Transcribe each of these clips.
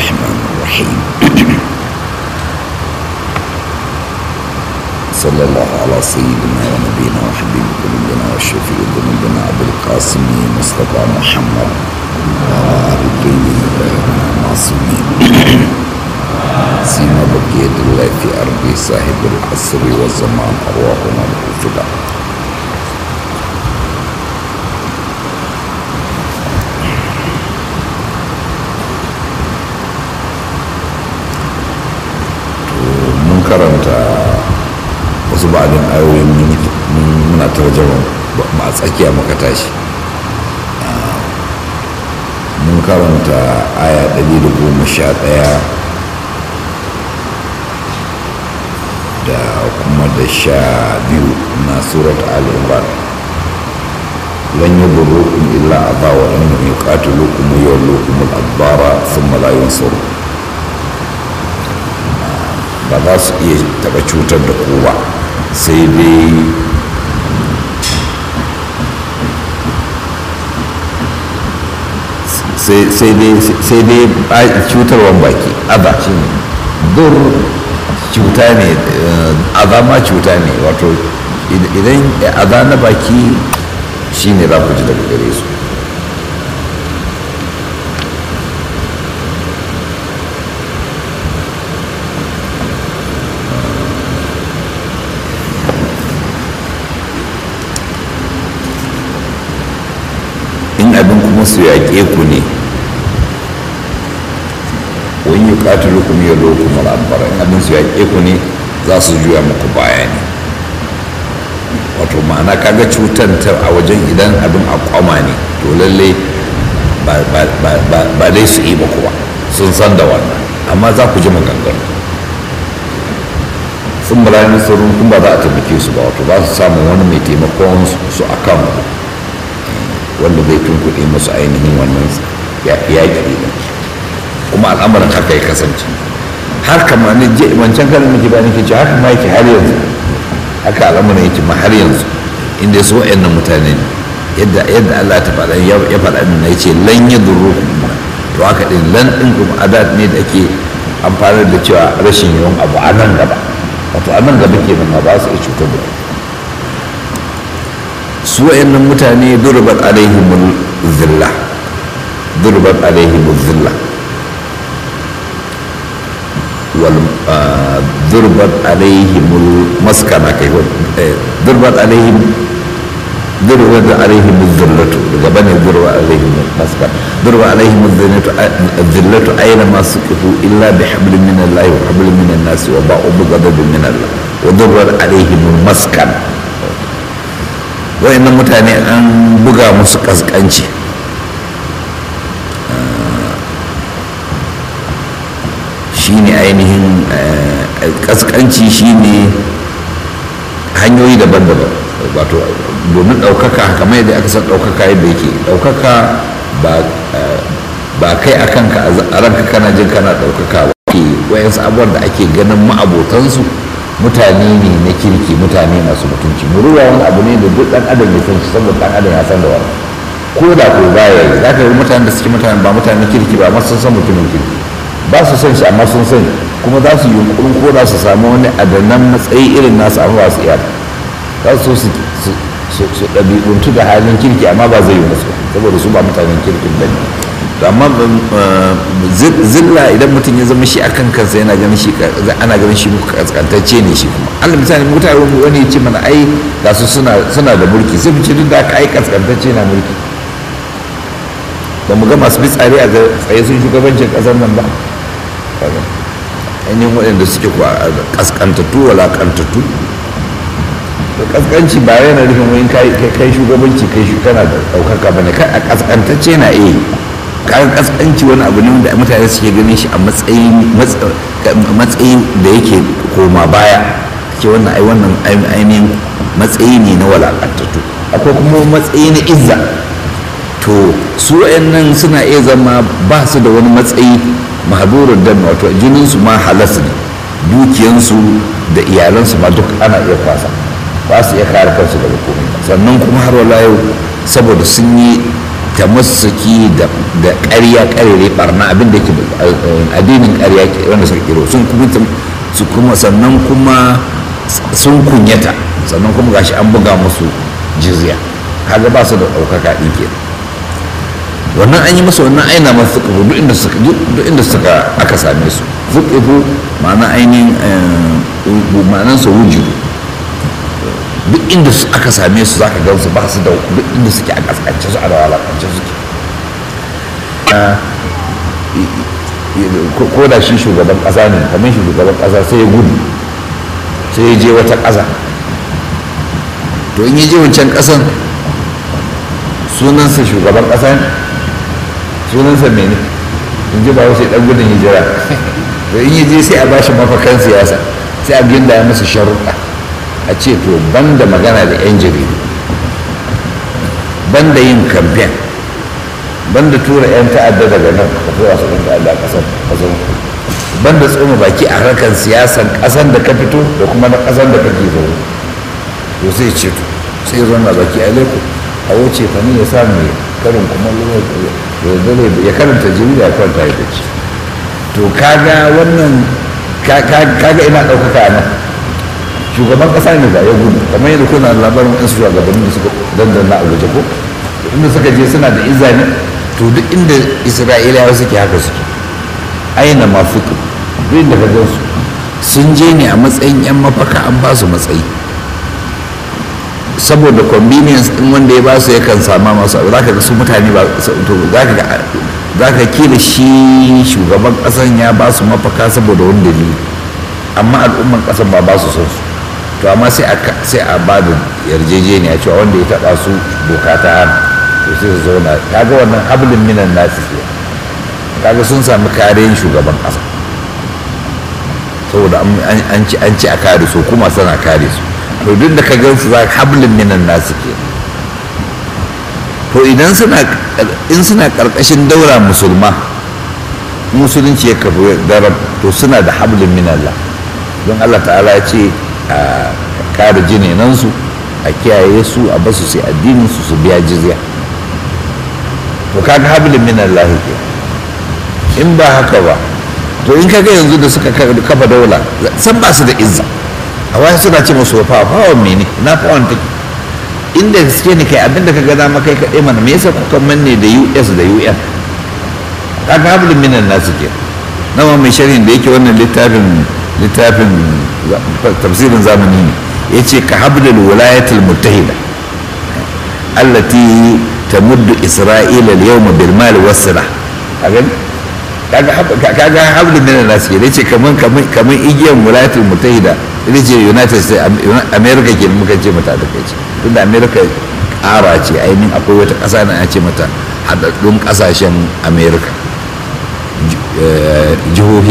الرحمن الرحيم صلى الله على سيدنا ونبينا وحبيب قلوبنا وشفيع ذنوبنا أبي القاسم مصطفى محمد وعلى آل الطيبين الطاهرين المعصومين سيما بقية الله في أرض صاحب العصر والزمان أرواحنا له فداء. karanta wasu ba'adin ayoyin muna tarjama a tsakiya muka tashi mun karanta aya 111 da kuma da 12 na surat al-imran lan yadurrukum illa adha wa in yuqatilukum yawlukum al-adbara thumma la yansurun. Ba za su iya taɓa cutar da ku ba sai dai cutarwan baki aza shi ne dur cuta ne aza ma cuta ne wato idan aza na baki shi ne za ku ji daga gare su. abin kuma su yaƙe ku ne wani yi ƙatilu kuma ya zo kuma al'abbar in abin su yaƙe ku ne za su juya muku baya ne wato ma'ana kaga cutar ta a wajen idan abin a kwama ne to lalle ba dai su yi ba kuwa sun san da wannan amma za ku ji maganganu sun balayin sauran kuma ba za a taimake su ba wato ba su samun wani mai taimakon su a kan wanda zai tunkuɗe musu ainihin wannan yaƙi ne kuma al'amarin haka ya kasance har kama ne wancan karin muke ba nake ce haka ma yake har yanzu haka al'amarin yake ma har yanzu inda su wa'annan mutane ne yadda Allah ta faɗa ya faɗa din na yace lan yadurrukum to haka din lan din kuma adat ne da ake amfani da cewa rashin yawan abu a nan gaba wato a nan gaba kenan ma ba su iya cutar da su wa'annan mutane durbat alaihimul zilla wal durbat alaihimul maskana kai durbat alaihimul zillatu daga bane durbat alaihimul maskana durbat alaihimul zillatu aina ma suqifu illa bihablin min Allah wa hablin min an-nas wa ba'u bi ghadabin min Allah wa durbat alaihimul maskana. wayannan mutane an buga musu kaskanci shine ainihin kaskanci shine hanyoyi daban-daban wato domin ɗaukaka kamar yadda aka san ɗaukaka yadda yake ɗaukaka ba kai a kanka a ranka kana jin kana ɗaukaka wayansu abubuwan da ake ganin ma'abotansu mutane ne na kirki mutane masu mutunci muruwa wani abu ne da duk dan adam ya san shi saboda dan adam ya san da wani ko da ko baya yi za ka yi mutanen da suke mutane ba mutanen kirki ba amma sun san mutumin kirki ba su san shi amma sun san kuma za su yi yunkurin ko za su samu wani adanan matsayi irin nasu amma ba su iya za su su ɗabi'untu da halin kirki amma ba zai yi musu saboda su ba mutanen kirkin ba ne amma zilla idan mutum ya zama shi akan kansa yana ganin shi ana ganin shi kaskantacce ne shi kuma allah misali mutane wani ya ce mana ai ga su suna da mulki sai mu ce duk da aka ai kaskantacce na mulki ba mu ga masu fitsari a tsaye sun shugabancin kasar nan ba ainihin waɗanda suke kuwa kaskantattu walakantattu kaskanci ba yana nufin wani kai shugabanci kai kana da ɗaukaka ba ne kai a kaskantacce na iya kayan kaskanci wani abu ne wanda mutane suke ganin shi a matsayi da yake koma baya ke wannan ainihin matsayi ne na walakantattu akwai kuma matsayi na izza to su nan suna iya zama ba su da wani matsayi mahadurar dan wato jininsu ma halas ne dukiyansu da iyalansu ma duk ana iya kwasa ba su iya kare kansu daga komai sannan kuma har wala yau saboda sun yi tamassuki da ƙarya barna abin da ke addinin ƙarya wanda suka kiro sannan kuma sun kunyata, sannan kuma gashi an buga musu jizya, kaga ba su da ɗaukaka ɗin ke. wannan an yi masa wannan aina masu fuƙifu duk inda suka aka same su. fuƙifu ma'ana ainihin ma'anansa wujudu, duk inda aka same su za ka gan su ba su da, duk inda suke a ƙasƙance su a da walakance suke. ko da shi shugaban ƙasa ne, kamar shugaban ƙasa sai ya gudu sai ya je wata ƙasa, to in ya je wancan ƙasan sunansa shugaban ƙasa ne, sunansa mene in ji ba wasu ɗan gudun hijira. to in ya je sai a ba shi mafakan siyasa, sai a ginda ya masa sharuɗa, a ce to banda magana da 'yan jaridu, banda yin kamfen, banda tura 'yan ta'adda daga nan ka tura su 'yan ta'adda a ƙasar, banda tsoma baki a harkar siyasan ƙasar da ka fito da kuma na ƙasar da kake zaune. to sai ce to sai zo na baki alaikum a wuce fa ne ya samu ya karin kuma ya karanta jarida ya kwanta ya dace. to kaga wannan kaga ina ɗaukaka a nan shugaban ƙasa ne ba ya gudu, kamar yadda kuna labarin wasu shugabannin da suka dandana a guje ko inda suka je suna da izani. to duk inda isra'ilawa suke haka suke, aina masu duk inda ka gansu sun je ne a matsayin 'yan mafaka, an ba su matsayi saboda convenience din wanda ya ba su yakan sama masu abu. za ka ga su mutane ba to za ka kila shi shugaban ƙasan ya ba su mafaka saboda wani dalili, amma al'umman ƙasan ba su son su. to amma sai a ba da yarjejeniya cewa wanda ya taɓa su doka ta hana, to sai su zauna. kaga wannan hablin minan nasi ke, kaga sun sami kariyan shugaban ƙasa saboda an ci a kare su, kuma sana kare su. to duk da ka gan su za hablin minan nasi ke. to idan suna ƙarƙashin daura musulma, musulunci ya kafa darab, to suna da hablin minallah, don Allah ta'ala ya ce a kare jinenansu, a kiyaye su, a basu sai addinin su biya jizya. to kaga hablin minallah ke. in ba haka ba, to in kaga yanzu da suka kafa daula san ba su da izza, a wani suna ce masu fawon mene na fawon take, inda suke ne kai abinda ka gada maka kai kaɗai mana, me yasa kuka manne da US da UN? kaga hablin minan nasu ke. nawa mai sharhin da yake wannan littafin tafsirin zamani ne, ya ce ka hablil walayatul muttahida allati tamuddu isra'ila al-yawma bil mal was silah. kaga hablin minan nasu ke, ya ce kaman igiyar walayatul muttahida, ita ce United States America ke muka ce mata da kai ce, tunda America ƙara ce ainihin akwai wata ƙasa na ce mata haɗaɗɗun ƙasashen America, jihohi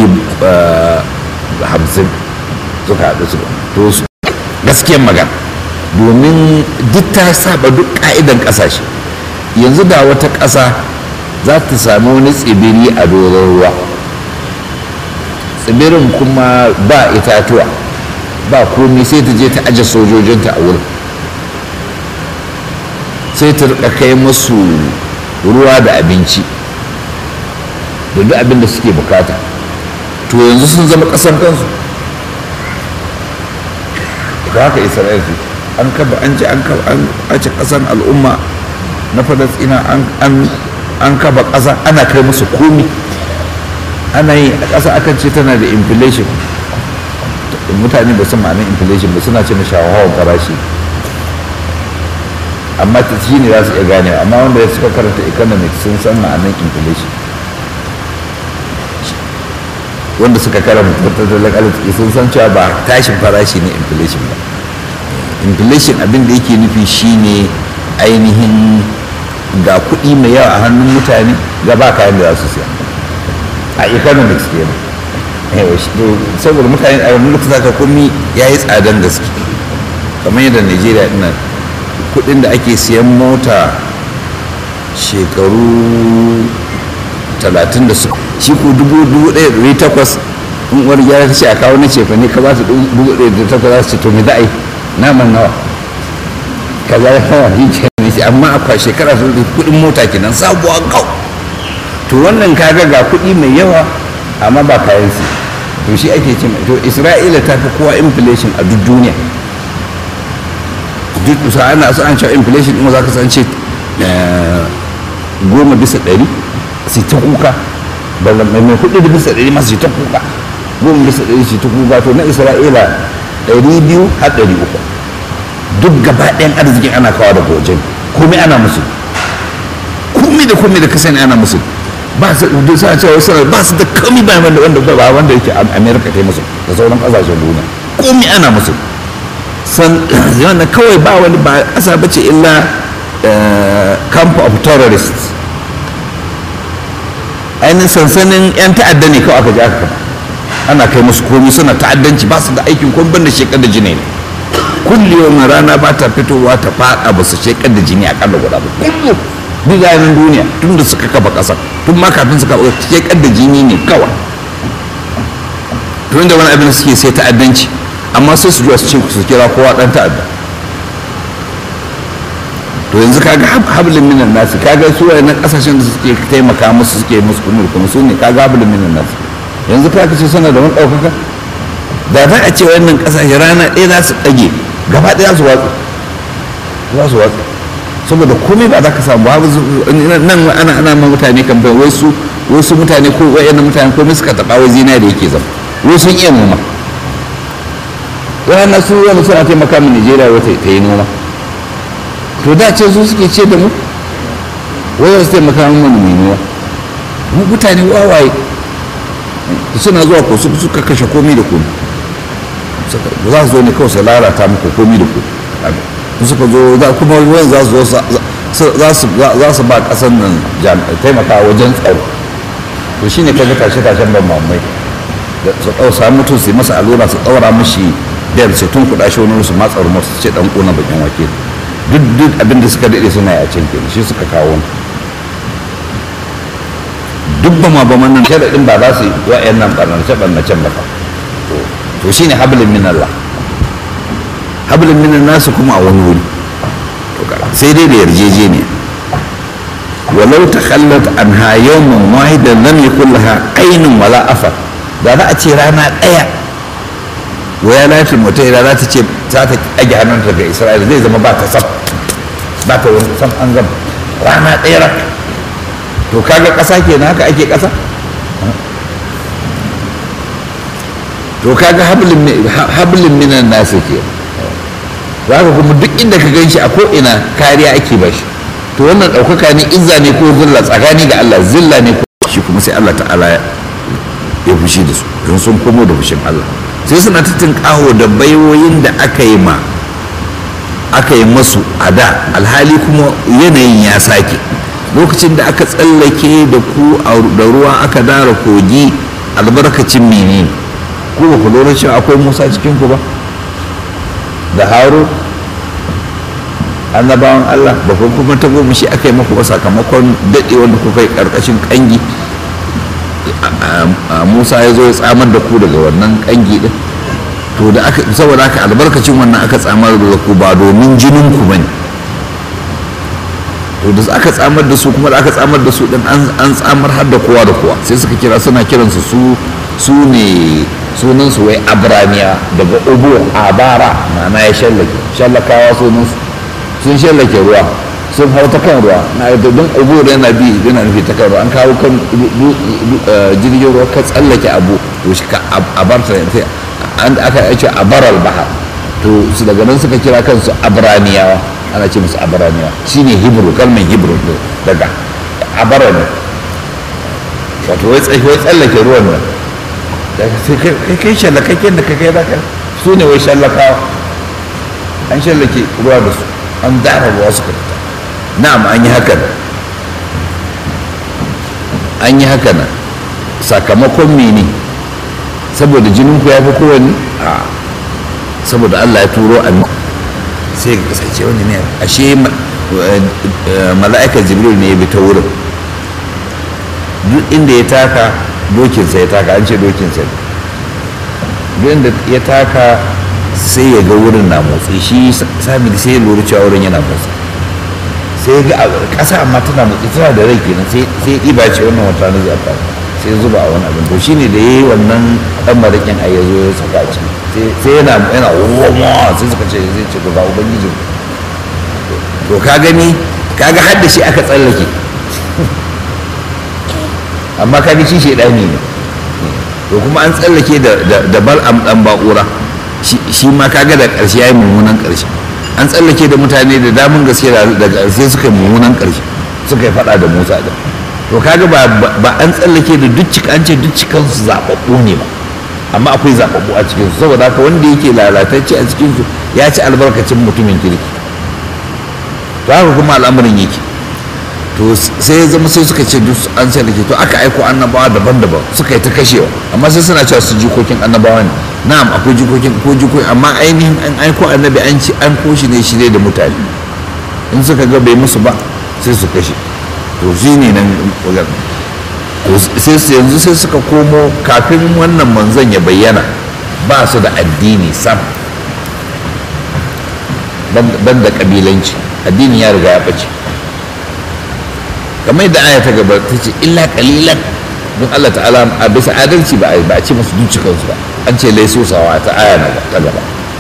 50 suka haɗu su. to gaskiyar magana, domin duk ta saba duk ƙa'idan ƙasashe. yanzu da wata ƙasa za ta sami wani tsibiri a doron ruwa, tsibirin kuma ba itatuwa ba komai, sai ta je ta aje sojojinta a wurin, sai ta rika kai musu ruwa da abinci da duk abin da suke bukata. to yanzu sun zama ƙasan kansu. da haka isra'il an kaba an ce ƙasan al'umma na falasɗina an kaba ƙasa, ana kai musu komi, ana yi a ƙasa akan ce tana da inflation. mutane ba su ma'anin inflation ba, suna ce na shawarar farashi, amma ta shi ne za su iya gane, amma wanda ya suka karanta economics sun san ma'anin inflation. wanda suka karanta tattalin arziki sun san cewa ba tashin farashi ne inflation ba. inflation abin da yake nufi shine ainihin ga kuɗi mai yawa a hannun mutane ga ba kayan da za su siya, a economics kenan. saboda mutane a wani lokacin zaka komi ya yi tsadan gaske, kamar yadda Najeriya ina kudin da ake siyan mota shekaru 30 da su, shi ko 1,800 in wani gyara ta ce a kawo na cefa ne ka ba su 1,800 za su ce to me za a yi naman nawa ka za a yi hadisi amma a shekara sun kudin mota kenan sabuwa kau. To wannan kaga ga kudi mai yawa amma ba kayan su, to shi ake ce to Isra'ila ta fi kowa inflation a duk duniya. Duk sa ana so an cewa inflation ɗin za ka san ce 10% su ta kuka, ba mai 4% masu ta kuka, 10% su ta kuka. To na Isra'ila 200 har 300 duk gaba ɗayan arzikin ana kawo daga wajen, komai ana musu, komai da ka sani ana musu. Ba su duk sa cewa ba su da komai ba wanda yake America ta yi musu da sauran ƙasashen duniya, komai ana musu. Yana kawai ba wani ba ƙasa bace illa camp of terrorists, ainihin sansanin 'yan ta'adda ne kawai aka ji aka kama, ana kai musu komi, suna ta'addanci, ba su da aikin kuma banda shekar da jini ne. Kulli yau rana ba ta fitowa ta faɗa ba su shekar da jini akalla guda ba, kullum duk yayin duniya tun da suka kafa ƙasa, tun ma kafin suka shekar da jini ne kawai. Tun da wani abin suke sai ta'addanci, amma sai su zuwa su kira kowa ɗan ta'adda. To yanzu kaga hablin minan nasi, kaga su wayannan kasashen da suke taimaka musu suke musu kuma su ne kaga hablin minan nasi. Yanzu kaga ce suna da wani ɗaukaka, da za a ce wannan kasashe rana ɗaya za su ɗage gaba ɗaya za su watsa, saboda komai ba za ka samu babu. Nan ana ma mutane kan bai wasu mutane ko wayannan mutane komai suka taɓa wai zina da yake zama, wai sun iya noma. Ranar su wani suna taimaka min Nijeriya wata ta yi noma, to da ce su suke ce da mu wai su taimaka min mai noma. Mu mutane wawaye suna zuwa ko suka kashe komai da komai, za su zo ne kawai su lalata muku komai da komai. Suka zo kuma wani za su ba ƙasar nan taimaka wajen tsaro. To shine kaga tashe-tashen ban mamai da su samu mutum su yi masa allura su ɗaura mashi biyar sai tun kuɗa shi wani su matsa rumar su ce ɗan ƙona bakin wake. Duk abin da suka daɗe suna yi a can kenan shi suka kawo duk ba nan sharaɗin ba za su yi wa'yan nan ɓarnace-ɓarnacen ba. To shine hablin min Allah, hablin min nasu kuma a wani wuri sai dai da yarjejeniya. walau takhallat anha yawman wahidan lam yakul laha aynun wala afar. Da za a ce rana ɗaya waya latin mutaira za ta ce za ta ɗage hannunta daga Isra'ila zai zama ba ta sab, ba ta wani sam an gama rana ɗaya rak. To kaga ƙasa kenan haka ake ƙasa. To kaga hablin minan nasu ke, za ka kuma duk inda ka gan shi a ko'ina kariya ake ba shi. To wannan ɗaukaka ne, izza ne ko zilla tsakani ga Allah, zilla ne ko shi kuma sai Allah ta'ala ya fushi da su don sun komo da fushin Allah. Sai suna ta tinƙaho da baiwoyin da aka yi masu a da, alhali kuma yanayin ya sake. Lokacin da aka tsallake da ku da ruwa aka dara kogi, albarkacin menene ku ba ku lura cewa akwai Musa cikin ku ba da Harun annabawan Allah, ba ku kuma ta goma shi aka yi maku ba sakamakon daɗe wanda kuka yi ƙarƙashin ƙangi. Musa ya zo ya tsamar da ku daga wannan ƙangi ɗin. To da aka saboda haka albarkacin wannan aka tsamar da ku ba domin jinin ku bane. To da aka tsamar da su kuma da aka tsamar da su din an tsamar har da kowa da kowa, sai suka kira suna kiransu su ne sunan su wai Abramiya daga ubu abara, ma'ana ya shallakawa sunan sun shallake ruwa, sun hau ta kan ruwa na don ubu da yana bi yana nufi ta kan ruwa. An kawo kan jirgin ruwa ka tsallake abu to shi ka abarta sai an aka ce abaral bahar. To su daga nan suka kira kansu Abramiyawa, ana ce musu Abramiyawa, shine Hebrew, kalmar Hebrew daga abara ne, wato wai tsallake ruwan nan. Kai shallakakken da kai zaka su ne wai shallakawa, an shallake ruwa da su, an dara ruwa suka fita. Na'am, an yi haka nan sakamakon mene? Saboda jinin ku ya fi kowanne? A saboda Allah ya turo a sai ka kasance wani ne ashe mala'ikar Jibril ne ya bi ta wurin. Duk inda ya taka dokinsa ya taka, an ce dokinsa ne, duk inda ya taka sai ya ga wurin na motsi, shi sami sai ya lura cewa wurin yana motsi. sai ga ƙasa amma tana motsi tana da rai kenan sai ya ɗiba ce wannan wata na zai amfani sai ya zuba a wani abin to shine da yayi wannan ɗan maraƙin a ya zo ya saka a ciki sai yana woma sai suka ce zai ce ga ubangiji to ka gani kaga har da shi aka tsallake amma kaga shi shaidani ne to kuma an tsallake da bal'am dan ba'ura shi ma kaga da ƙarshe yayi mummunan ƙarshe an tsallake da mutane da damun gaske da ƙarshe suka yi mummunan ƙarshe suka yi faɗa da Musa da to kaga ba an tsallake da duk an ce duk cikansu zaɓaɓɓu ne ba amma akwai zaɓaɓɓu a cikinsu saboda haka wanda yake lalatacce a cikinsu ya ci albarkacin mutumin kirki to haka kuma al'amarin yake to sai ya zama sai suka ce duk an sai to aka aiko annabawa daban-daban suka yi ta kashewa amma sai suna cewa su jikokin annabawa ne na'am akwai jikokin amma ainihin an aiko annabi an koshi ne shi ne da mutane in suka ga bai musu ba sai su kashe to shi ne nan wajen sai yanzu sai suka komo kafin wannan manzon ya bayyana ba su da addini sam ban da kabilanci addini ya riga ya ɓace kamar yadda aya ta gaba ta ce illa kalilan don Allah ta'ala a bisa adalci ba a ce masu ducikansu ba an ce laiso sawa ta aya na ta gaba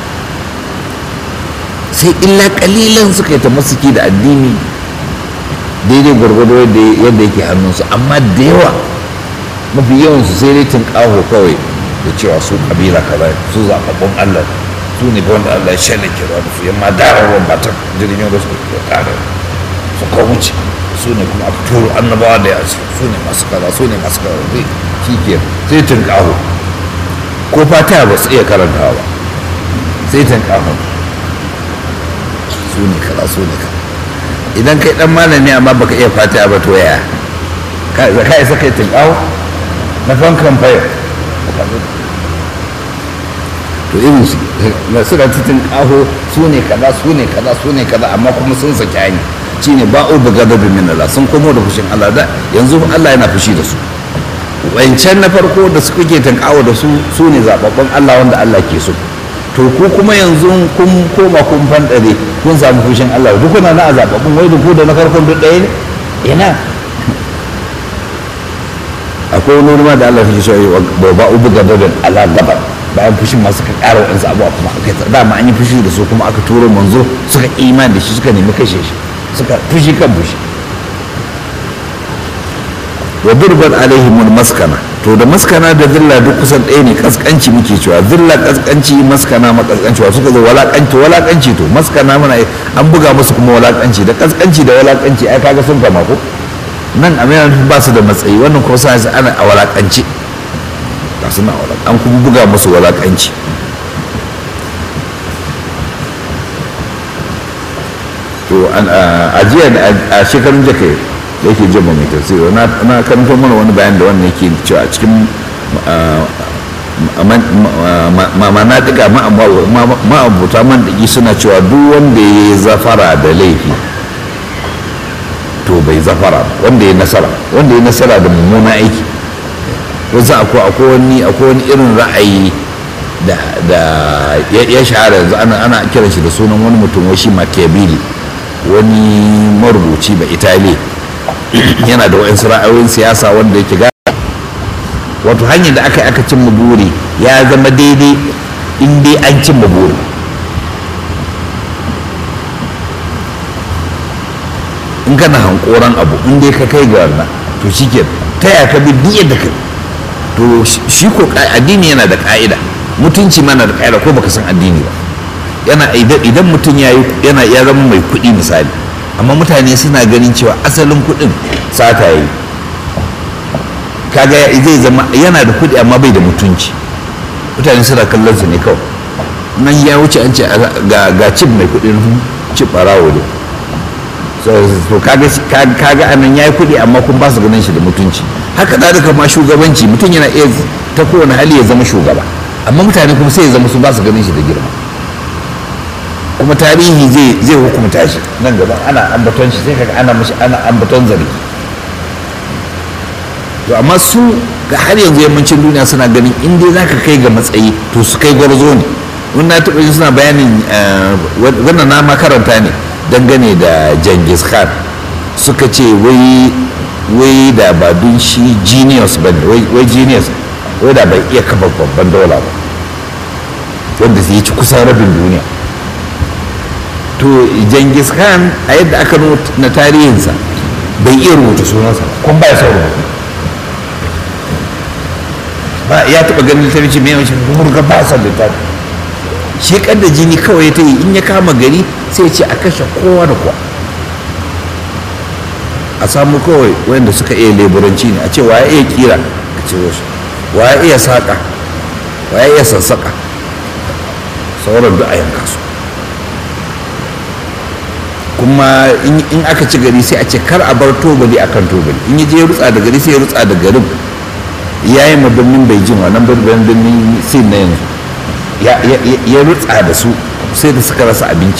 sai illa kalilan suka yi ta masuki da addini daidai gwargwado yadda yake hannunsu amma da yawa mafi yawansu sai dai tunƙaho kawai da cewa su kabila kaza su zaɓaɓɓun Allah su ne wanda Allah ya shalle kira da su yamma dararwa ba ta jirgin da suka tare suka wuce su ne kuma aka turo annabawa da yasu su ne masu kaza su ne masu kaza zai kikiyar sai tunƙaho ko fata ba su iya karantawa ba sai tunƙaho su ne kaza su ne kaza idan kai dan malami amma baka iya fata ba to yaya ka isa kai tunƙaho na fankan fayar to irin su na suka titin ƙaho su ne kaza su ne kaza su ne kaza amma kuma sun saki hanyar shine ba'u bi ghadabin min Allah sun komo da fushin Allah da yanzu Allah yana fushi da su wancan na farko da suka ke tankawa da su su ne zababban Allah wanda Allah ke so to ku kuma yanzu kun koma kun fandare kun samu fushin Allah duk kuna na zababbun wai da ku da na farkon duk ɗaya ne ina akwai wani ma da Allah ya so ba'u bi ghadabin ala gabar bayan fushin ma suka ƙara waɗansu abuwa kuma aka yi dama an yi fushi da su kuma aka turo manzo suka imani da shi suka nemi kashe shi suka fushi kan fushi wa durban alaihimul maskana to da maskana da zilla duk kusan ɗaya ne kaskanci muke cewa zilla kaskanci maskana makaskanci wa suka zo walakanci to maskana muna an buga musu kuma walakanci da kaskanci da walakanci ai kaga sun kama ko nan amina ba su da matsayi wannan kuma sai ana a walakanci ba su na an kuma buga musu walakanci to a jiya a shekarun jaka da yake jaba mai tafsiri na karanta mana wani bayan da wannan yake cewa a cikin na diga ma'abuta man digi suna cewa duk wanda ya yi zafara da laifi to bai zafara wanda ya nasara da mummuna aiki wasu akwai wani irin ra'ayi da ya shahara yanzu ana kiran shi da sunan wani mutum wai shi Machiavelli wani marubuci ba Italiya yana da wa'insu ra'ayoyin siyasa wanda yake ga wato hanyar da aka cimma buri ya zama daidai in dai an cimma buri in kana hankoran abu in dai ka kai ga wannan to shike ta ya ka bi duk da ka to shi ko addini yana da ka'ida mutunci mana da ka'ida ko baka san addini ba yana idan mutum ya zama mai kuɗi misali amma mutane suna ganin cewa asalin kuɗin sata yi kaga zai zama yana da kuɗi amma bai da mutunci mutane suna kallon su ne kawai nan ya wuce an ce ga cip mai kuɗi cip ɓarawo ne to kaga anan ya yi kuɗi amma kun ba su ganin shi da mutunci haka da ma shugabanci mutum yana iya ta kowane hali ya zama shugaba amma mutane kuma sai ya zama su ba su ganin shi da girma kuma tarihi zai hukumta shi nan gaba ana ambaton shi sai kaga ana ambaton zargi to amma su ga har yanzu yammacin duniya suna ganin in dai zaka kai ga matsayi to su kai gwarzo ne wannan na taɓa suna bayanin wannan na makaranta ne dangane da Genghis Khan suka ce wai da ba dun shi genius ba ne, wai genius, wai da bai iya kafa babban daula ba wanda zai ci kusan rabin duniya. To Genghis Khan a yadda aka na tarihinsa bai iya rubuta sunansa kuma ba ya son rubutu ba. Ya taɓa ganin littafi mai yawancin murga ba sa littafi, shi da jini kawai ta yi in ya kama gari sai ce a kashe kowa da kowa, a samu kawai wanda suka iya leburanci ne a ce wa ya iya kira a ce wasu, wa ya iya saƙa, wa ya iya sassaƙa, sauran duk a yanka su. Kuma in aka ci gari sai a ce kar a bar tobali akan tobali, in ya je ya rutsa da gari sai ya rutsa da garin ya yi ma birnin Beijing wannan birnin Sin na yanzu ya rutsa da su sai da suka rasa abinci,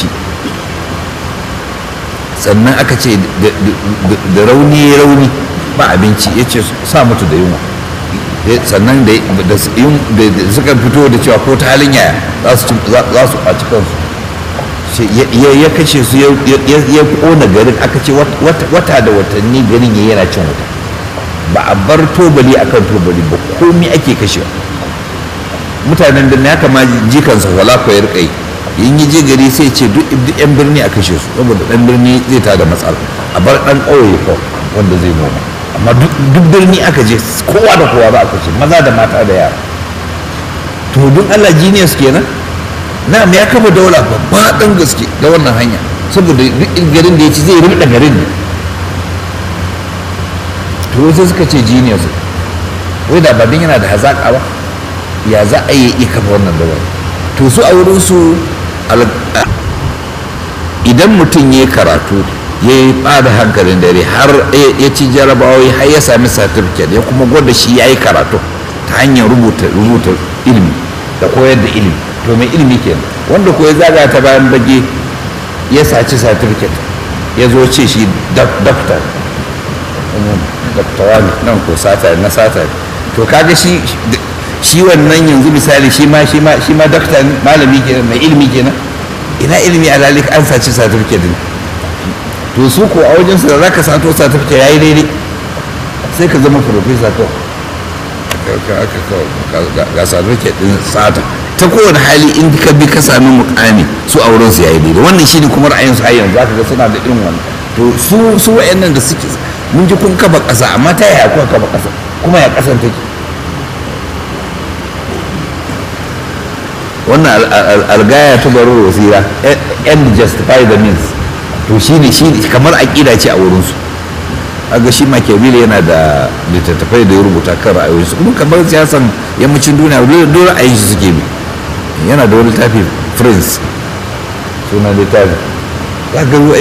sannan aka ce da rauni ba abinci ya ce sa mutu da yunwa, sannan da suka fito da cewa ko ta halin yaya za su ɓaci kansu ya kashe su ya kona garin. Aka ce wata da watanni garin ya yana cin wuta, ba a bar tobali akan tobali ba, komi ake kashewa. Mutanen da ya kama jikansa wala ko ya rika yi, in yi je gari sai ce duk yan birni a kashe su, saboda dan birni zai tada matsala, a bar dan ƙauye ko wanda zai noma. Amma duk birni aka je kowa da kowa ba a kashe, maza da mata da yara. To duk Allah genius kenan. Na'am, ya kafa daula babba dan gaske da wannan hanya, saboda duk garin da ya ci zai rubda garin ne. To sai suka ce genius, wai da badin yana da hazaka ba ya za a yi kafa wannan daula. To su a wurin su idan mutum ya yi karatu ya yi bada hankalin dare har ya ci jarabawa har ya sami certificate ya kuma gwada shi ya yi karatu ta hanyar rubuta ilimi da koyar da ilimi, to mai ilimi kenan. Wanda ko ya zaga ta bayan bage ya saci certificate ya zo ce shi doctor wani nan ko sata na sata, to kaga shi wannan yanzu misali shi ma doctor malami kenan, mai ilimi kenan. Ina ilimi a lalika an saci certificate din. To su ko a wajen su da zaka sato certificate yayi daidai sai ka zama professor to ga certificate din sata ta kowane hali in ka bi ka sami mukami su a wurin su yayi daidai. Wannan shine kuma ra'ayin su har yanzu zaka ga suna da irin wannan. To su wayannan da suke mun ji kun kafa ƙasa, amma ta yaya kuka kafa ƙasa kuma ya ƙasan take? Wannan algaya ta baro wasira end justify the means. To shine kamar aƙida ce a wurin su. Aga shi Machiavelli yana da littattafai da ya rubuta kan ra'ayoyinsu, kuma kamar siyasan yammacin duniya dole ra'ayin shi suke bi. Yana da wani littafi Prince suna littafi ya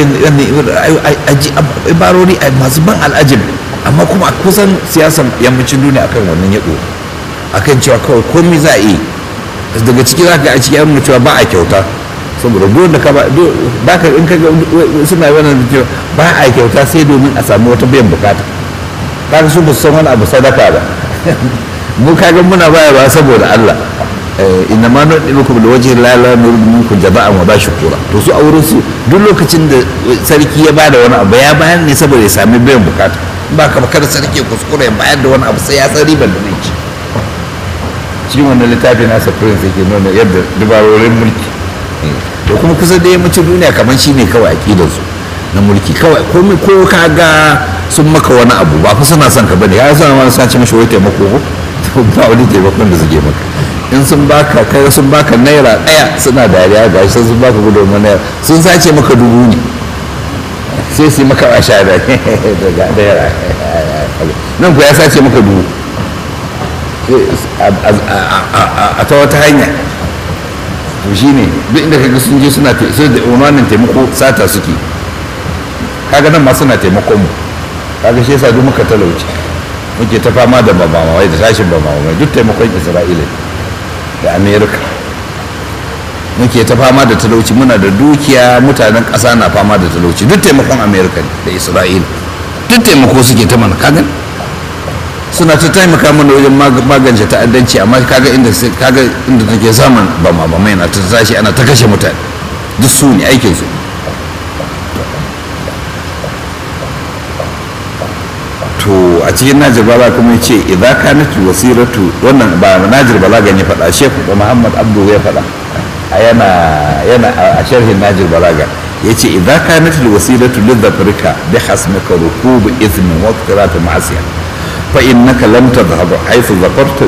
ga ibarori masu ban al'ajib, amma kuma kusan siyasan yammacin duniya akan wannan ya ɗora akan cewa kawai komai za a yi daga ciki za ka a cikin yamma cewa ba a kyauta, saboda duk da ka ba ka in ka suna wannan cewa ba a kyauta sai domin a samu wata biyan bukata. Kaga su ba su san wani abu sadaka ba mu kaga muna bayarwa saboda Allah, inna ma nu'imukum liwajhi la nuridu minkum jaza'an wa la shukura. To su a wurin su duk lokacin da sarki ya bada wani abu ya bayar ne saboda ya sami biyan bukata, ba ka kada sarki kuskure ya bayar da wani abu sai ya san ribar da zai ci. Shi wannan littafi nasa Prince yake nuna yadda dubarorin mulki. To kuma kusa da yammacin duniya kamar shi ne kawai aƙidar su na mulki kawai, komai ko ka ga sun maka wani abu ba fa suna son ka bane, ya san ma sace mashi wai taimako ko ba wani taimakon da suke maka. In sun baka kai sun baka naira ɗaya suna dariya ga shi sun baka gudunmu naira, sun sace maka dubu ne sai su yi maka asha da naira nan ku ya sace maka dubu a ta wata hanya. To shi ne duk inda kaga sun je suna da umarnin taimako sata suke. Kaga nan ma suna taimakon mu, kaga shi yasa duk muka talauci muke ta fama da babamawai da tashin babamawai, duk taimakon Isra'ila da Amerika muke ta fama da talauci. Muna da dukiya, mutanen ƙasa na fama da talauci, duk taimakon Amerika da Isra'ila, duk taimako suke ta mana. Kaga suna ta taimaka mana wajen magance ta'addanci, amma kaga inda take samun bamamai na ta tashi ana ta kashe mutane, duk su ne aikin su. to a cikin najir bala kuma ya ce idan ka nufi wasiratu wannan ba najir bala gani faɗa shekhu muhammad abdu ya faɗa a yana a sharhin najir balaga ya ce idan ka nufi wasiratu lizzafirka bi hasmika rukubu izmin wa qiratu ma'asiya fa innaka lam tadhhab haythu zafarta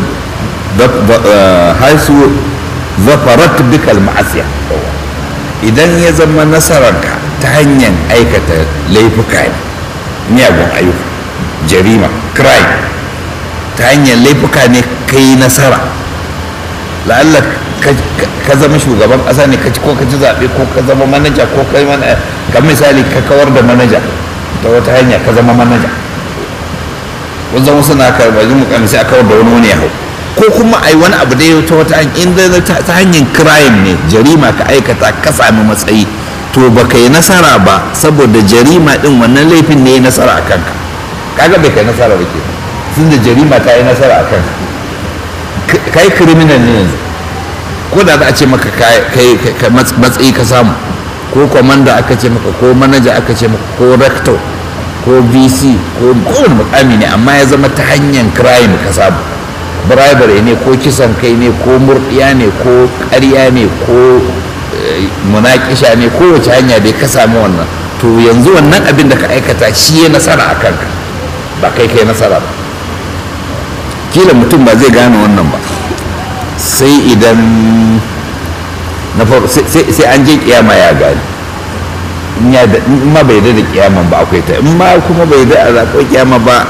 haythu zafarat bika al-ma'asiya idan ya zama nasararka ta hanyar aikata laifuka ne miyagun ayyuka jarima crime ta hanyar laifuka ne kai nasara la'alla ka zama shugaban ƙasa ne ko ka ci zaɓe ko ka zama manaja ko kai ka misali ka kawar da manaja ta wata hanya ka zama manaja wanzan wasu na karɓar mukami sai a kawar da wani ya hau ko kuma a yi wani abu da ta wata hanyar inda ta hanyar crime ne jarima ka aikata ka sami matsayi to ba ka yi nasara ba saboda jarima din wannan laifin ne ya nasara a kanka kaga bai kai nasara ba ke sun da jarima ta yi nasara a kanka ka yi criminal ne yanzu ko da za a ce maka matsayi ka samu ko commander aka ce maka ko manager aka ce maka ko rector ko vc ko kowane mukami ne amma ya zama ta hanyar crime ka samu bribery ne ko kisan kai ne ko murdiya ne ko ƙarya ne ko munakisha ne kowace hanya dai ka samu wannan to yanzu wannan abin da ka aikata shi ya nasara a kanka ba kai nasara ba kila mutum ba zai gane wannan ba sai idan na farko sai an je kiyama ya gani in ma bai da kiyaman ba akwai ta in ma kuma bai da a zaɓar kiyama ba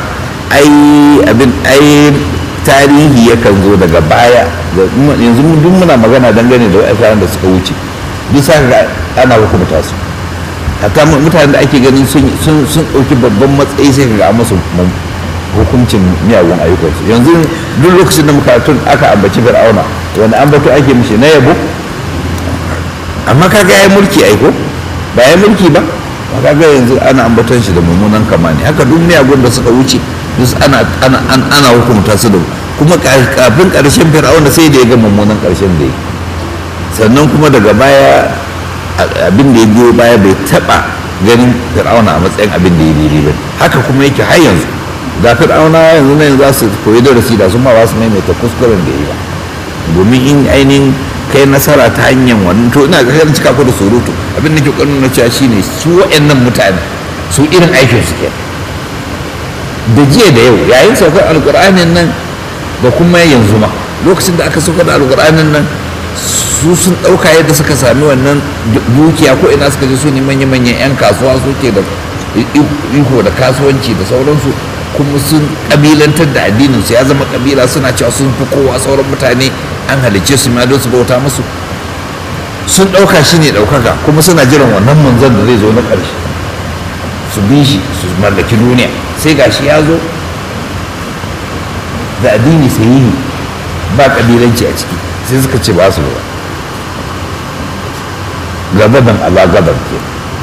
ai tarihi yakan zo daga baya yanzu duk muna magana dangane da wa'azaran da suka wuce bisa ga ana hukunta su hatta mutanen da ake ganin sun ɗauki babban matsayi sai ga musu hukuncin miyagun ayyukansu yanzu duk lokacin da muka tun aka ambaci fir'auna wani ambato ake mishi na yabo amma kaga ya mulki aiko ba ya mulki ba kaga yanzu ana ambaton shi da mummunan kama ne haka duk miyagun da suka wuce duk ana hukunta su da kuma kafin karshen fir'auna sai da ya ga mummunan karshen da ya sannan kuma daga baya abin da ya biyo baya bai taba ganin fir'auna a matsayin abin da ya daidai ba haka kuma yake har yanzu ga fir'auna yanzu nan za su koyi darasi da su ma ba su maimaita kuskuren da ya yi ba domin in ainihin kai nasara ta hanyar wannan to ina ga cika ku da surutu abin da ke ƙwarin na cewa shine su waɗannan mutane su irin aikin su ke da jiya da yau yayin saukar alƙur'anin nan da kuma yanzu ma lokacin da aka saukar da alƙur'anin nan su sun ɗauka yadda suka sami wannan dukiya ko ina suka je su ne manya-manyan 'yan kasuwa suke da iko da kasuwanci da sauransu kuma sun kabilantar da addinin su ya zama kabila suna cewa sun fi kowa sauran mutane an halicce su ma don su bauta musu sun ɗauka shi ne ɗaukaka kuma suna jiran wannan manzon da zai zo na ƙarshe su bi shi su mallaki duniya sai gashi ya zo da addini sahihi ba kabilanci a ciki sai suka ce ba su ba gabadan ala gaban ke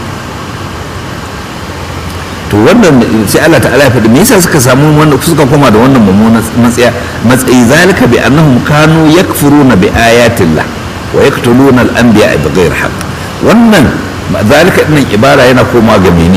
to wannan sai Allah ta'ala ya faɗi me yasa suka samu wannan suka koma da wannan mummunan matsayi zalika bi annahum kanu yakfuruna bi ayatillah wa yaqtuluna al-anbiya bighayri haqq wannan zalika din ibara yana koma ga mene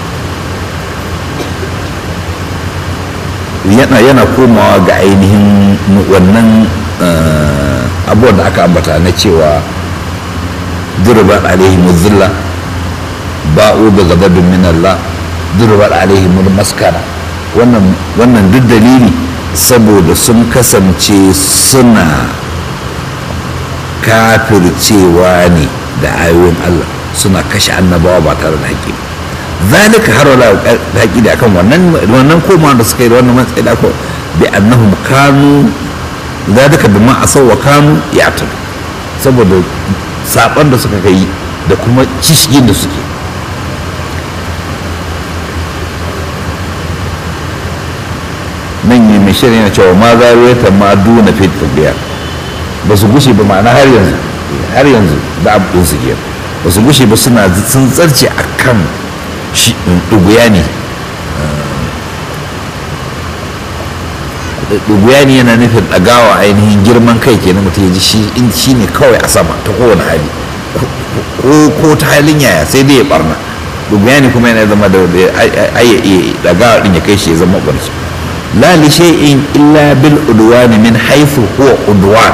yana komawa ga ainihin wannan abubuwan da aka ambata na cewa durbat alaihim zilla ba'u bi ghadabin min Allah durbat alaihim maskara wannan duk dalili saboda sun kasance suna kafircewa ne da ayoyin Allah suna kashe annabawa ba tare da haƙƙi zalika har wala haƙƙi da akan wannan komawa da suka yi da wannan matsayi da aka bi annahum kanu zalika bima asaw wa kanu ya'tad saboda saban da suka kai da kuma cishigin da suke nan yi mai shirin yana cewa ma zarurata ma duna fit tabiya ba su gushe ba ma'ana har yanzu da abin su ke ba su gushe ba sun tsarce a kan ɗuguyani ɗuguyani yana nufin ɗagawa ainihin girman kai ke na mutum ya ji shi ne kawai a sama ta kowane hali ko ta halin yaya sai dai ya barna dubiyani kuma yana zama da dagawa din ya kai shi ya zama barci la li shay'in illa bil udwan min haythu huwa udwan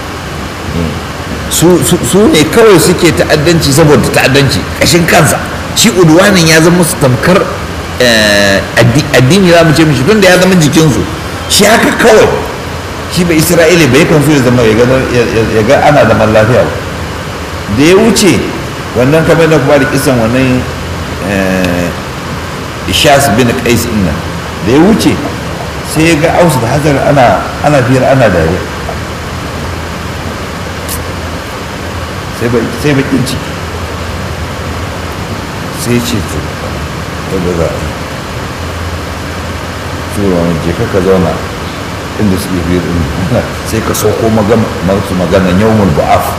su ne kawai suke ta'addanci saboda ta'addanci kashin kansa shi udwanin ya zama su tamkar addini za mu ce mishi tunda ya zama jikinsu shi haka kawai shi ba isra'ila bai kan so ya zama ya ga ana zaman lafiya ba da ya wuce wannan kamar da kuma da kisan wannan ishas bin qais din nan da ya wuce sai ya ga ausu da hazar ana biyar ana dariya sai bakin ciki sai ce to wadda za a tura wani je ka zauna inda suke biyar din sai ka sauko masu magana yawon ba'af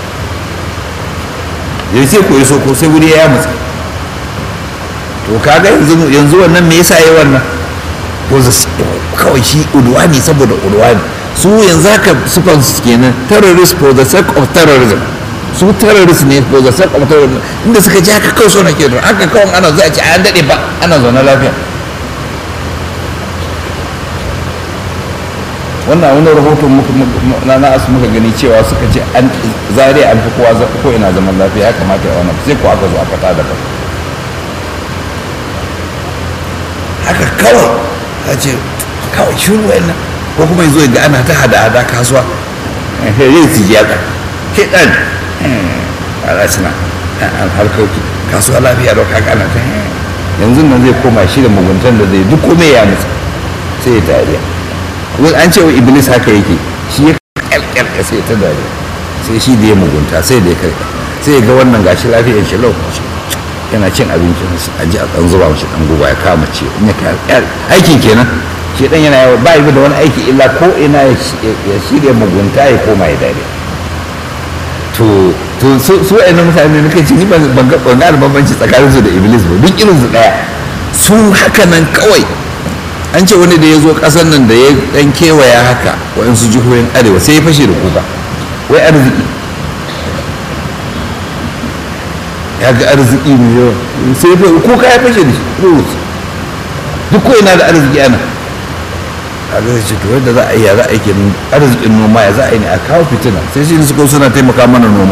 ya sai ko ya sauko sai wuri ya matsa to kaga yanzu wannan me yasa yi wannan ko kawai shi udwani saboda udwani su yanzu haka sufan su kenan terrorist for the sake of terrorism su terrorist ne for the sake of terrorism inda suka ji haka kawai suna ke haka kawai ana zuwa ce an daɗe ba ana zaune lafiya wannan wani rahoton na asu muka gani cewa suka ce an zare an fi kowa ko ina zaman lafiya ya kamata ya wannan sai ko aka zo aka tada ba haka kawai a ce kawai shuru wayan ko kuma yanzu ga ana ta hada kasuwa zai ci ya ke dan a suna an harkoki kasuwa lafiya da kaka ana ta yanzu nan zai koma shi da muguntan da zai duk komai ya nutsa sai ya dariya wani an ce wa iblis haka yake shi ya kalkalka sai ta dariya sai shi da ya mugunta sai da ya kai sai ya ga wannan gashi lafiyar shi lau yana cin abincin a ji a ɗan zuba mashi ɗan guba ya kama ce in ya aikin kenan shi ɗan yana yawa ba yi da wani aiki illa ko ina ya shirya mugunta ya koma ya dare to su wa'annan mutane da kai ni ban ga da bambanci tsakanin su da iblis ba duk irin su ɗaya su haka nan kawai an ce wani da ya zo ƙasar nan da ya ɗan kewaya haka waɗansu jihohin arewa sai ya fashe da kuka wai arziki ya ga arziki mai yawa sai ya ko ka ya fashe da shi duk ko ina da arziki ana a ga ce to yadda za a yi ya za a yi kenan arzikin noma ya za a yi ne a kawo fitina sai shi suka suna taimaka mana noma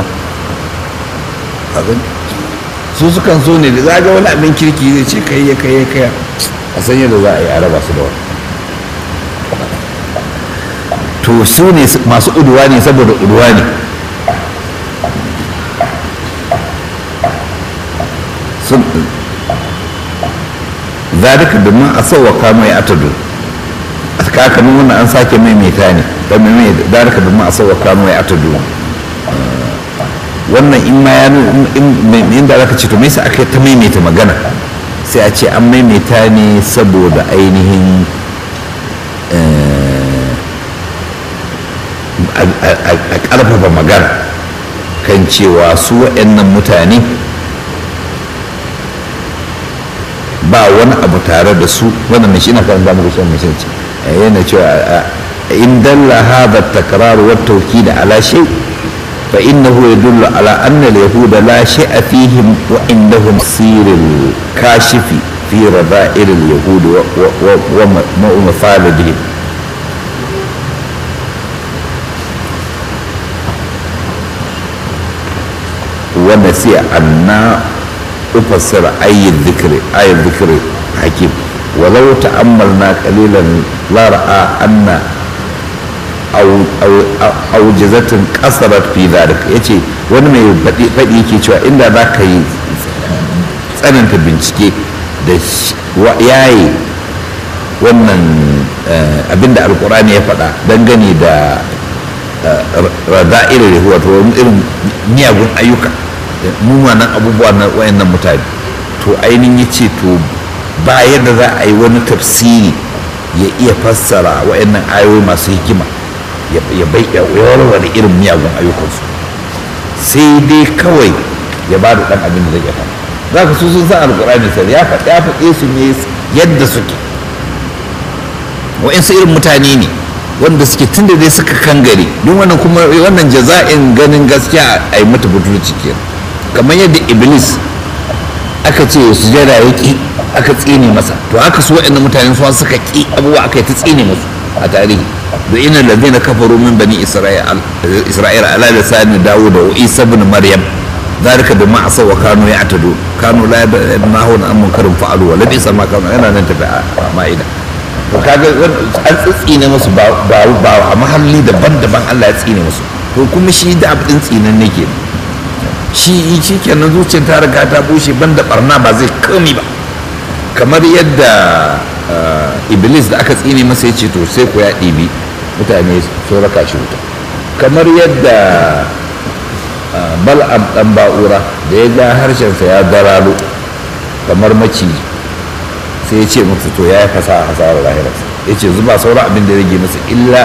a gani su sukan so ne da za ga wani abin kirki zai ce kai ya a san yadda za a yi a raba su da wani to su ne masu uduwa ne saboda uduwa ne zalika domin a sauwaka mai atadu a kakamin wannan an sake maimaita ne don mai zalika domin a sauwaka mai atadu wannan in ma ya inda zaka ce to me yasa aka ta maimaita magana sai a ce an maimaita ne saboda ainihin a ƙarfafa magana kan cewa su waɗannan mutane ba wani abu tare da su wannan mai shi na kan zamu gushe mai shi yana cewa in dalla hadha at-takrar wa at-tawkid ala shay fa innahu yadullu ala anna al-yahuda la shay'a fihim wa indahum sir al-kashif fi rada'ir al-yahud wa mafalidihim wa nasi'a anna أفسر أي الذكر حكيم ولو تأملنا قليلا لا رأى أن أوجزة قصرت في ذلك يجي wani mai faɗi yake cewa inda za ka yi tsananta bincike da yayi wannan abinda alkurani ya faɗa dangane da rada'ir wato irin miyagun ayyuka munanan abubuwa na wayannan mutane to ainihin ya ce to ba yadda za a yi wani tafsiri ya iya fassara wayannan ayoyi masu hikima ya warware irin miyagun ayyukansu sai dai kawai ya ba da ɗan abin da zai faɗa za ka su sun san alkurani sai ya faɗe su ne yadda suke wayansu irin mutane ne wanda suke tun da dai suka kangare don wannan kuma wannan jaza'in ganin gaskiya a yi mata butulci kenan kamar yadda iblis aka ce sujada ya ki aka tsine masa, to aka so waɗannan mutane su suka ki abubuwa aka yi ta tsine musu a tarihi. da ina ladina kafaru min bani isra'ila ala lisan dawud wa isa ibn maryam ذلك بما عصوا وكانوا يعتدون كانوا لا ينهون عن منكر فعلوا ولبئس ما كانوا yana nan tafi a ma'ida. to kaga an tsine musu ba a mahalli daban-daban Allah ya tsine musu. to kuma shi da abin tsinan ne ke shi kenan zuciyar ta riga ta bushe banda barna ba zai kami ba, kamar yadda iblis da aka tsine masa ya ce to sai ku ya ɗibi mutane sun raka shi wuta, kamar yadda bal'am ɗan ba'ura da ya ga harshensa ya daralo kamar maciji sai ya ce musu to ya yi fasaha hasarar lahirarsa, ya ce zuba sauran abin da ya rage masa illa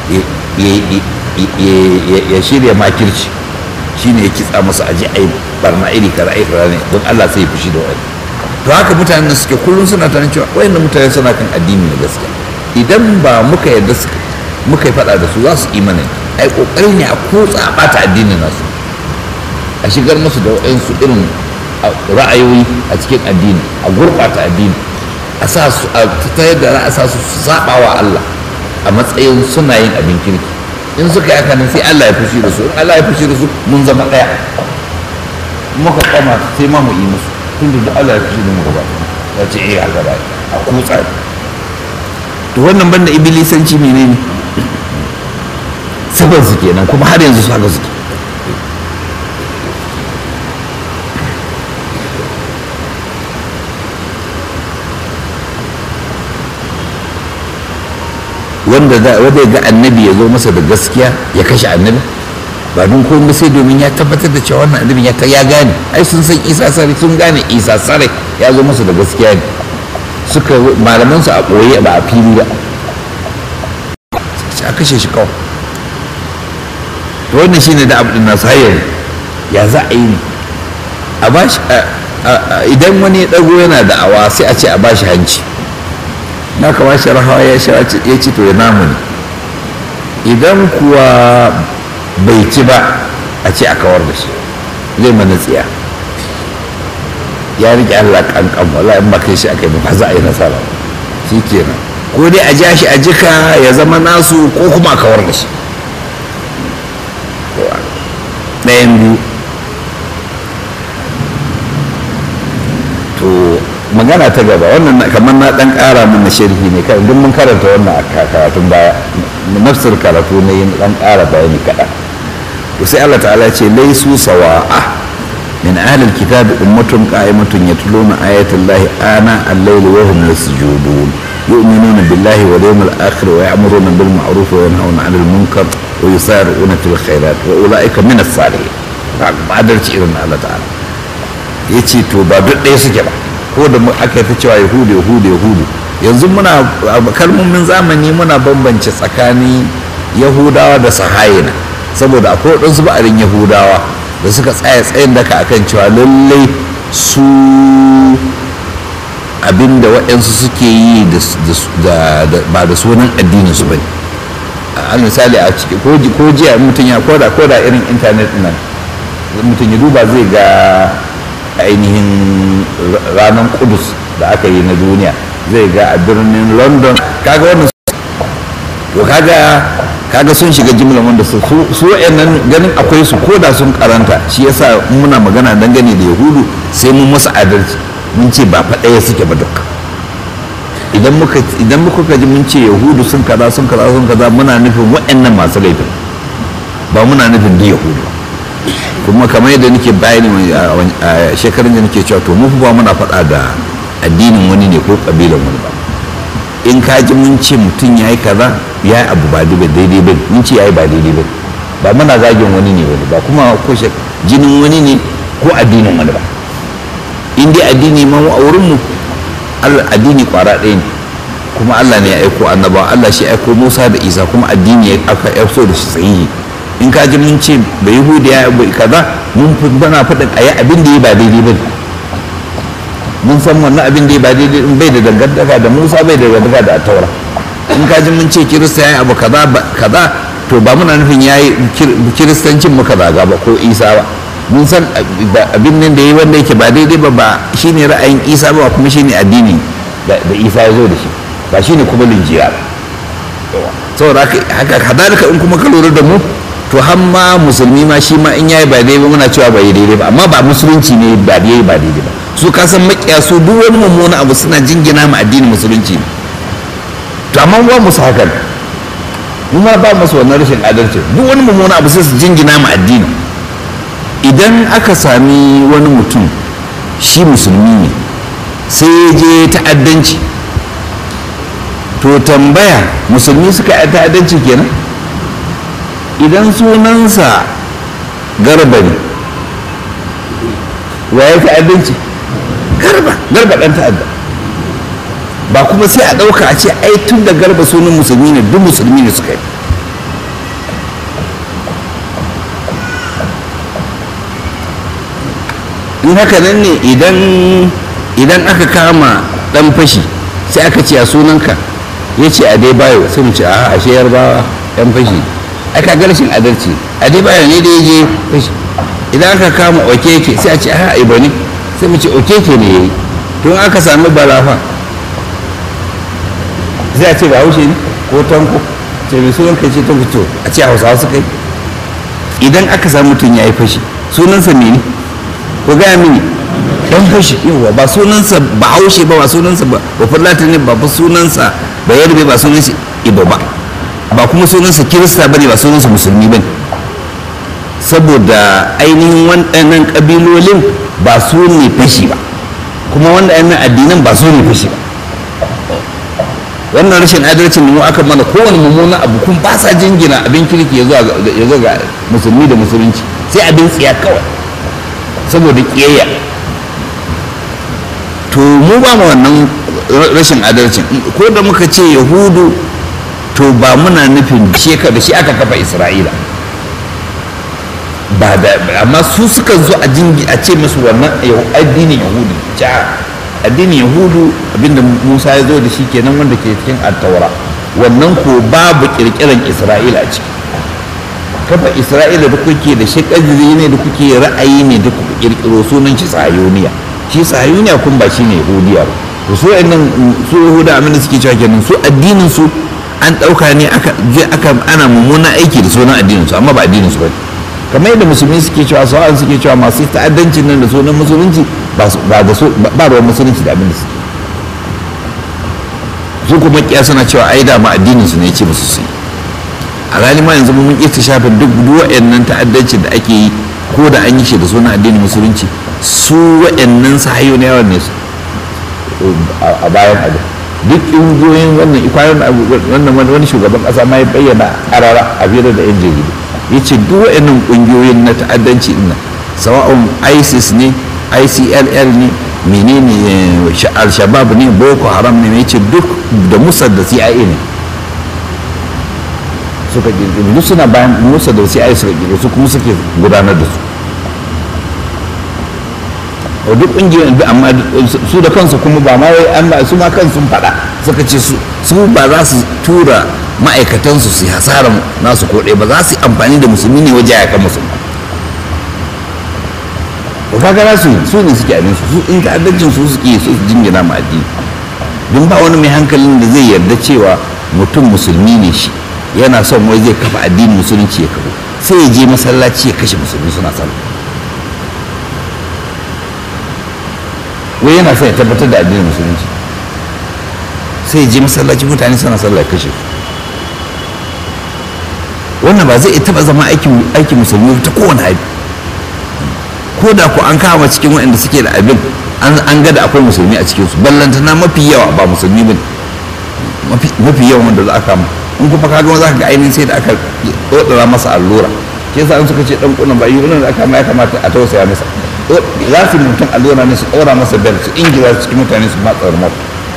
ya shirya makirci shine ya kitsa masa aji a yi barna iri kaza a yi ne don Allah sai ya fushi da wani. to haka mutanen suke kullum suna tanin cewa wayannan mutane suna kan addini na gaskiya, idan ba muka yarda muka yi faɗa da su za su imani ai kokari ne a kutsa a ɓata addinin nasu, a shigar musu da waɗansu irin ra'ayoyi a cikin addini, a gurɓata addini, a sa su ta yadda za a sa su saɓa wa Allah a matsayin suna yin abin kirki. in suka yi hakanan sai Allah ya fushi da su, in Allah ya fushi da su mun zama ɗaya, muka kama sai ma mu yi musu tun da Allah ya fushi da mu gaba ya ce haka ba a kutsa. to wannan banda ibilisanci menene saban su kenan, kuma har yanzu su haka suke. wanda ya ga annabi ya zo masa da gaskiya ya kashe annabi ba don komai sai domin ya tabbatar da cewa wannan annabin ya gane, ai sun san isa sare, sun gane isa sare ya zo masa da gaskiya ne, suka malaman su a ɓoye ba a fili ba a kashe shi kawai. to wannan shine da abin nasu hayar ya za a yi ne a bashi idan wani ya ɗago yana da awa sai a ce a bashi hanci na kama shi rahawa ya ci to ya namu ne, idan kuwa bai ci ba a ce a kawar da shi zai mana tsiya ya riƙe Allah kankan wala in ba kai shi aka yi ba za a yi nasara shi kenan, ko dai a ja shi a jika ya zama nasu ko kuma a kawar da shi ɗayan biyu. to magana ta gaba wannan kamar na dan kara mana sharhi ne kan duk mun karanta wannan a karatun baya, nafsir karatu ne yin dan kara bayani kaɗan. to sai Allah ta'ala ce laisu sawa'a min ahlil kitabi ummatun qa'imatun yatluna ayatul lahi ana al-layli wa hum yasjudun yu'minuna billahi wal yawmil akhir wa ya'muruna bil ma'ruf wa yanhauna 'anil munkar wa yusari'una fil khairat wa ulaika min as-salihin. ba adalci irin Allah ta'ala yace to ba duk ɗaya suke ba, ko da aka ta cewa yahudu yanzu muna kalmomin zamani muna bambance tsakanin yahudawa da sahayina, saboda akwai waɗansu ba'arin yahudawa da suka tsaya tsayin daka akan cewa lallai su abinda waɗansu suke yi ba da sunan addinin su bane. a misali a ciki ko jiya mutum ya koda irin intanet nan mutum ya duba zai ga ainihin ranar kudus da aka yi na duniya, zai ga a birnin london, kaga wannan to kaga sun shiga jimla wanda su wa'annan ganin akwai su ko da sun karanta. shi yasa muna magana dangane da yahudu sai mun masa adalci, mun ce ba faɗaya suke ba duka. idan muka ji mun ce yahudu sun kaza muna nufin wa'annan masu laifin, ba muna nufin da yahudu. kuma kamar yadda nake bayani a shekarun da nake cewa to mu ba muna faɗa da addinin wani ne ko ƙabilan wani ba. in ka ji mun ce mutum ya yi kaza ya yi abu ba daidai ba, mun ce ya yi ba daidai ba, ba muna zagin wani ne wani ba, kuma ko jinin wani ne ko addinin wani ba. in dai addini ma a wurinmu addini kwara ɗaya ne, kuma Allah ne ya aiko annabawa, Allah shi aiko Musa da Isa, kuma addini ya aka so da shi sahihi. in ka ji mun ce bai yahudi ya bai kaza mun bana faɗin a yi abin da ya ba daidai ba, mun san wannan abin da ya ba daidai in bai da dangantaka da Musa, bai da dangantaka da Taura. in ka ji mun ce kirista ya yi abu kaza to ba muna nufin ya yi kiristancin muka zaga ba ko Isa ba, mun san abin nan da yi wanda yake ba daidai ba shine ra'ayin isa ba kuma shine addini da isa ya zo da shi ba shine kuma linjiya ba saboda haka hadalika in kuma ka lura da mu to har ma musulmi ma shi ma in yayi ba daidai ba muna cewa ba yi daidai ba amma ba musulunci ne ba yayi ba daidai ba su ka san makiya su duk wani mummuna abu suna jingina ma addinin musulunci ne to amma ba musu haka mu ma ba musu wannan rashin adalci duk wani mummuna abu sai su jingina ma addini idan aka sami wani mutum shi musulmi ne sai ya je ta'addanci to tambaya musulmi suka yi ta'addanci kenan idan sunansa garba ne wa ya ta'addanci garba ɗan ta'adda ba kuma sai a ɗauka a ce ai tun da garba sunan musulmi ne duk musulmi ne suka yi in haka nan ne idan aka kama ɗan fashi sai aka ce a sunanka ya ce a dai bayo sai mu ce a ashe yarbawa ɗan fashi aka ga rashin adalci a dai bayo ne da ya je fashi idan aka kama okeke sai a ce a ibo ne sai mu ce okeke ne ya yi tun aka sami balafa zai a ce ba haushe ne ko tanko ce mai sunan kai ce tanko to a ce hausawa suka yi idan aka samu mutum ya yi fashi sunansa ne ne ko gaya mini dan fashi yawa ba sunansa ba haushe ba sunansa ba fulata ne ba sunansa ba yarbe ba sunansa ibo ba kuma sunansa kirista bane ba sunansa musulmi bane saboda ainihin waɗannan ƙabilolin ba su ne fashi ba kuma waɗannan addinan ba su ne fashi ba wannan rashin adalcin ne aka mana kowane mummunan abu kun ba sa jingina abin kirki ya zo ga musulmi da musulunci sai abin tsiya kawai saboda ƙiyayya to mu ba mu wannan rashin adalcin ko da muka ce yahudu to ba muna nufin da shi aka kafa isra'ila ba da amma su suka zo a ce musu wannan addinin yahudu addinin yahudu abinda musa ya zo da shi kenan wanda ke cikin attaura wannan ko babu kirkiran isra'ila a ciki kafa isra'ila da kuke da shi ƙadiri ne da kuke ra'ayi ne da kuka kirkiro sunan shi sahayoniya shi sahayoniya kun ba shi ne yahudiya ba to su su yahuda abin da suke cewa kenan su addinin su an ɗauka ne aka ana mummuna aiki da sunan addinin su amma ba addinin su ba kamar yadda musulmi suke cewa sa'an suke cewa masu ta'addancin nan da sunan musulunci ba ruwan musulunci da abin da suke su kuma kiya suna cewa ai da ma addinin su ne ya ce musu su yi a galima yanzu mun ƙi shafin duk waɗannan ta'addancin da ake yi ko da an yi shi da sunan addinin musulunci su waɗannan sahayoniyawa ne a bayan abin duk ƙungiyoyin wannan wani shugaban ƙasa ma ya bayyana ƙarara a biyar da yan jaridu ya ce duk waɗannan ƙungiyoyin na ta'addanci ɗin nan sawa'un isis ne icll ne menene al-shabab ne boko haram ne ya ce duk da musar da cia ne suka kirkiro duk suna bayan musa da cia suka kirkiro su kuma suke gudanar da su duk ƙungiyoyin amma su da kansu kuma ba ma wai su ma kansu faɗa suka ce su ba za su tura ma'aikatansu su hasarar nasu ko ɗaya ba za su yi amfani da musulmi ne waje yakan musulmi to kaga su ne suke abin su in ta'addancin su suke su jingina ma addini don ba wani mai hankalin da zai yarda cewa mutum musulmi ne shi yana son wai zai kafa addinin musulunci ya kafa sai ya je masallaci ya kashe musulmi suna sallah wai yana son ya tabbatar da addinin musulunci sai ya je masallaci mutane suna sallah ya kashe wannan ba zai taba zama aikin musulmi ta kowane haifi ko da ku an kama cikin waɗanda suke da abin an gada akwai musulmi a cikinsu ballantana mafi yawa ba musulmi ba mafi yawan wanda za a kama in kuma ka gama za ka ga ainihin sai da aka ɗoɗara masa allura ke sa an suka ce ɗan kunan ba yi wani da aka ma ya kamata a tausaya masa za su mutum allura ne su ɗora masa bel su ingila su cikin mutane su matsa remote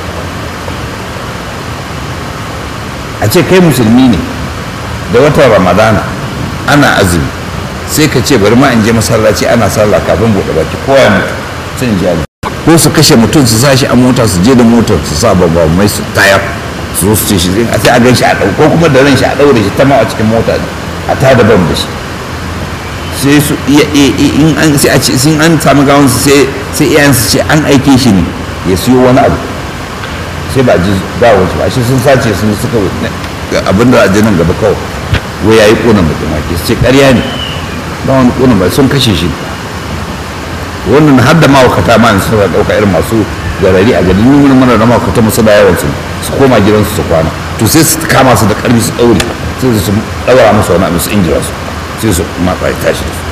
a ce kai musulmi ne da watan ramadana ana azumi sai ka ce bari ma in je masallaci ana sallah kafin buɗe baki kowa ya mutu sai in ji ko su kashe mutum su sa shi a mota su je da motar su sa babba mai su tayar su ce shi sai a gan shi a ɗau ko kuma da ran shi a ɗaure shi ta ma a cikin mota a ta da ban da shi sai su in an sai a ce sun an samu gawansu sai iyayen su ce an aike shi ne ya siyo wani abu sai ba ji gawon su ba shi sun sace sun suka abinda a nan gaba kawai wai yayi ƙunan bakin wake su ce ƙarya ne ba wani ƙunan ba sun kashe shi wannan har da mawakata ma suna ɗauka irin masu garari a gari nuna mana da mawakata musu da yawan su koma gidansu su kwana to sai su kama su da ƙarfi su ɗaure sai su ɗaura musu wani abu su injira su sai su matsa ya tashi da su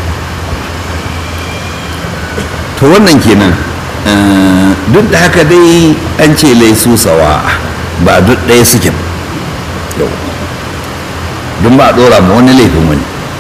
to wannan kenan duk da haka dai an ce laisu sawa ba duk ɗaya suke yau don ba a ɗora ma wani laifin wani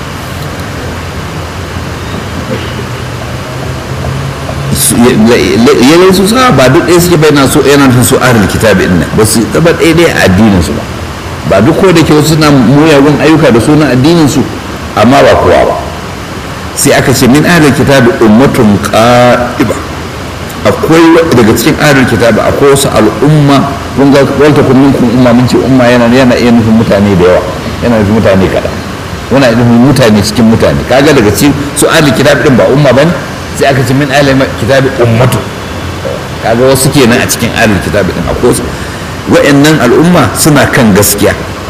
ya laisu sawa ba duk ɗaya suke bayyana su yana nufin su ahlul kitabi ɗin nan ba su taɓa ɗaya a addinin su ba duk ko da ke wasu suna muyagun ayyuka da sunan addinin su amma ba kowa ba sai aka ce min ahlul kitabi ummatun qa'iba akwai daga cikin ahlul kitabi akwai wasu al'umma kun ga walta kun minkum umma mun ce umma yana iya nufin mutane da yawa yana nufin mutane kaɗan yana nufin mutane cikin mutane kaga daga cikin su ahlul kitabi din ba umma bane sai aka ce min ahlul kitabi ummatu kaga wasu kenan a cikin ahlul kitabi din akwai wasu wa'annan al'umma suna kan gaskiya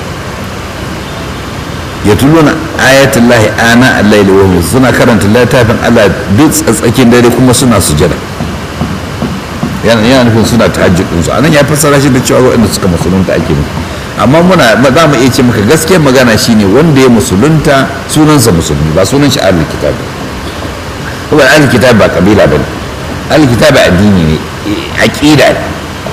yatuluna ayatullahi ana al-layli wa hum suna karanta littafin Allah duk tsatsakin dare kuma suna sujada yana nufin suna tahajjud din su anan ya fassara shi da cewa waɗanda suka musulunta ake nufi amma za mu iya ce maka gaskiyar magana shine wanda ya musulunta sunansa musulmi ba sunan shi ahlul kitab ko ahlul kitab ba kabila bane ahlul kitab addini ne aqida ne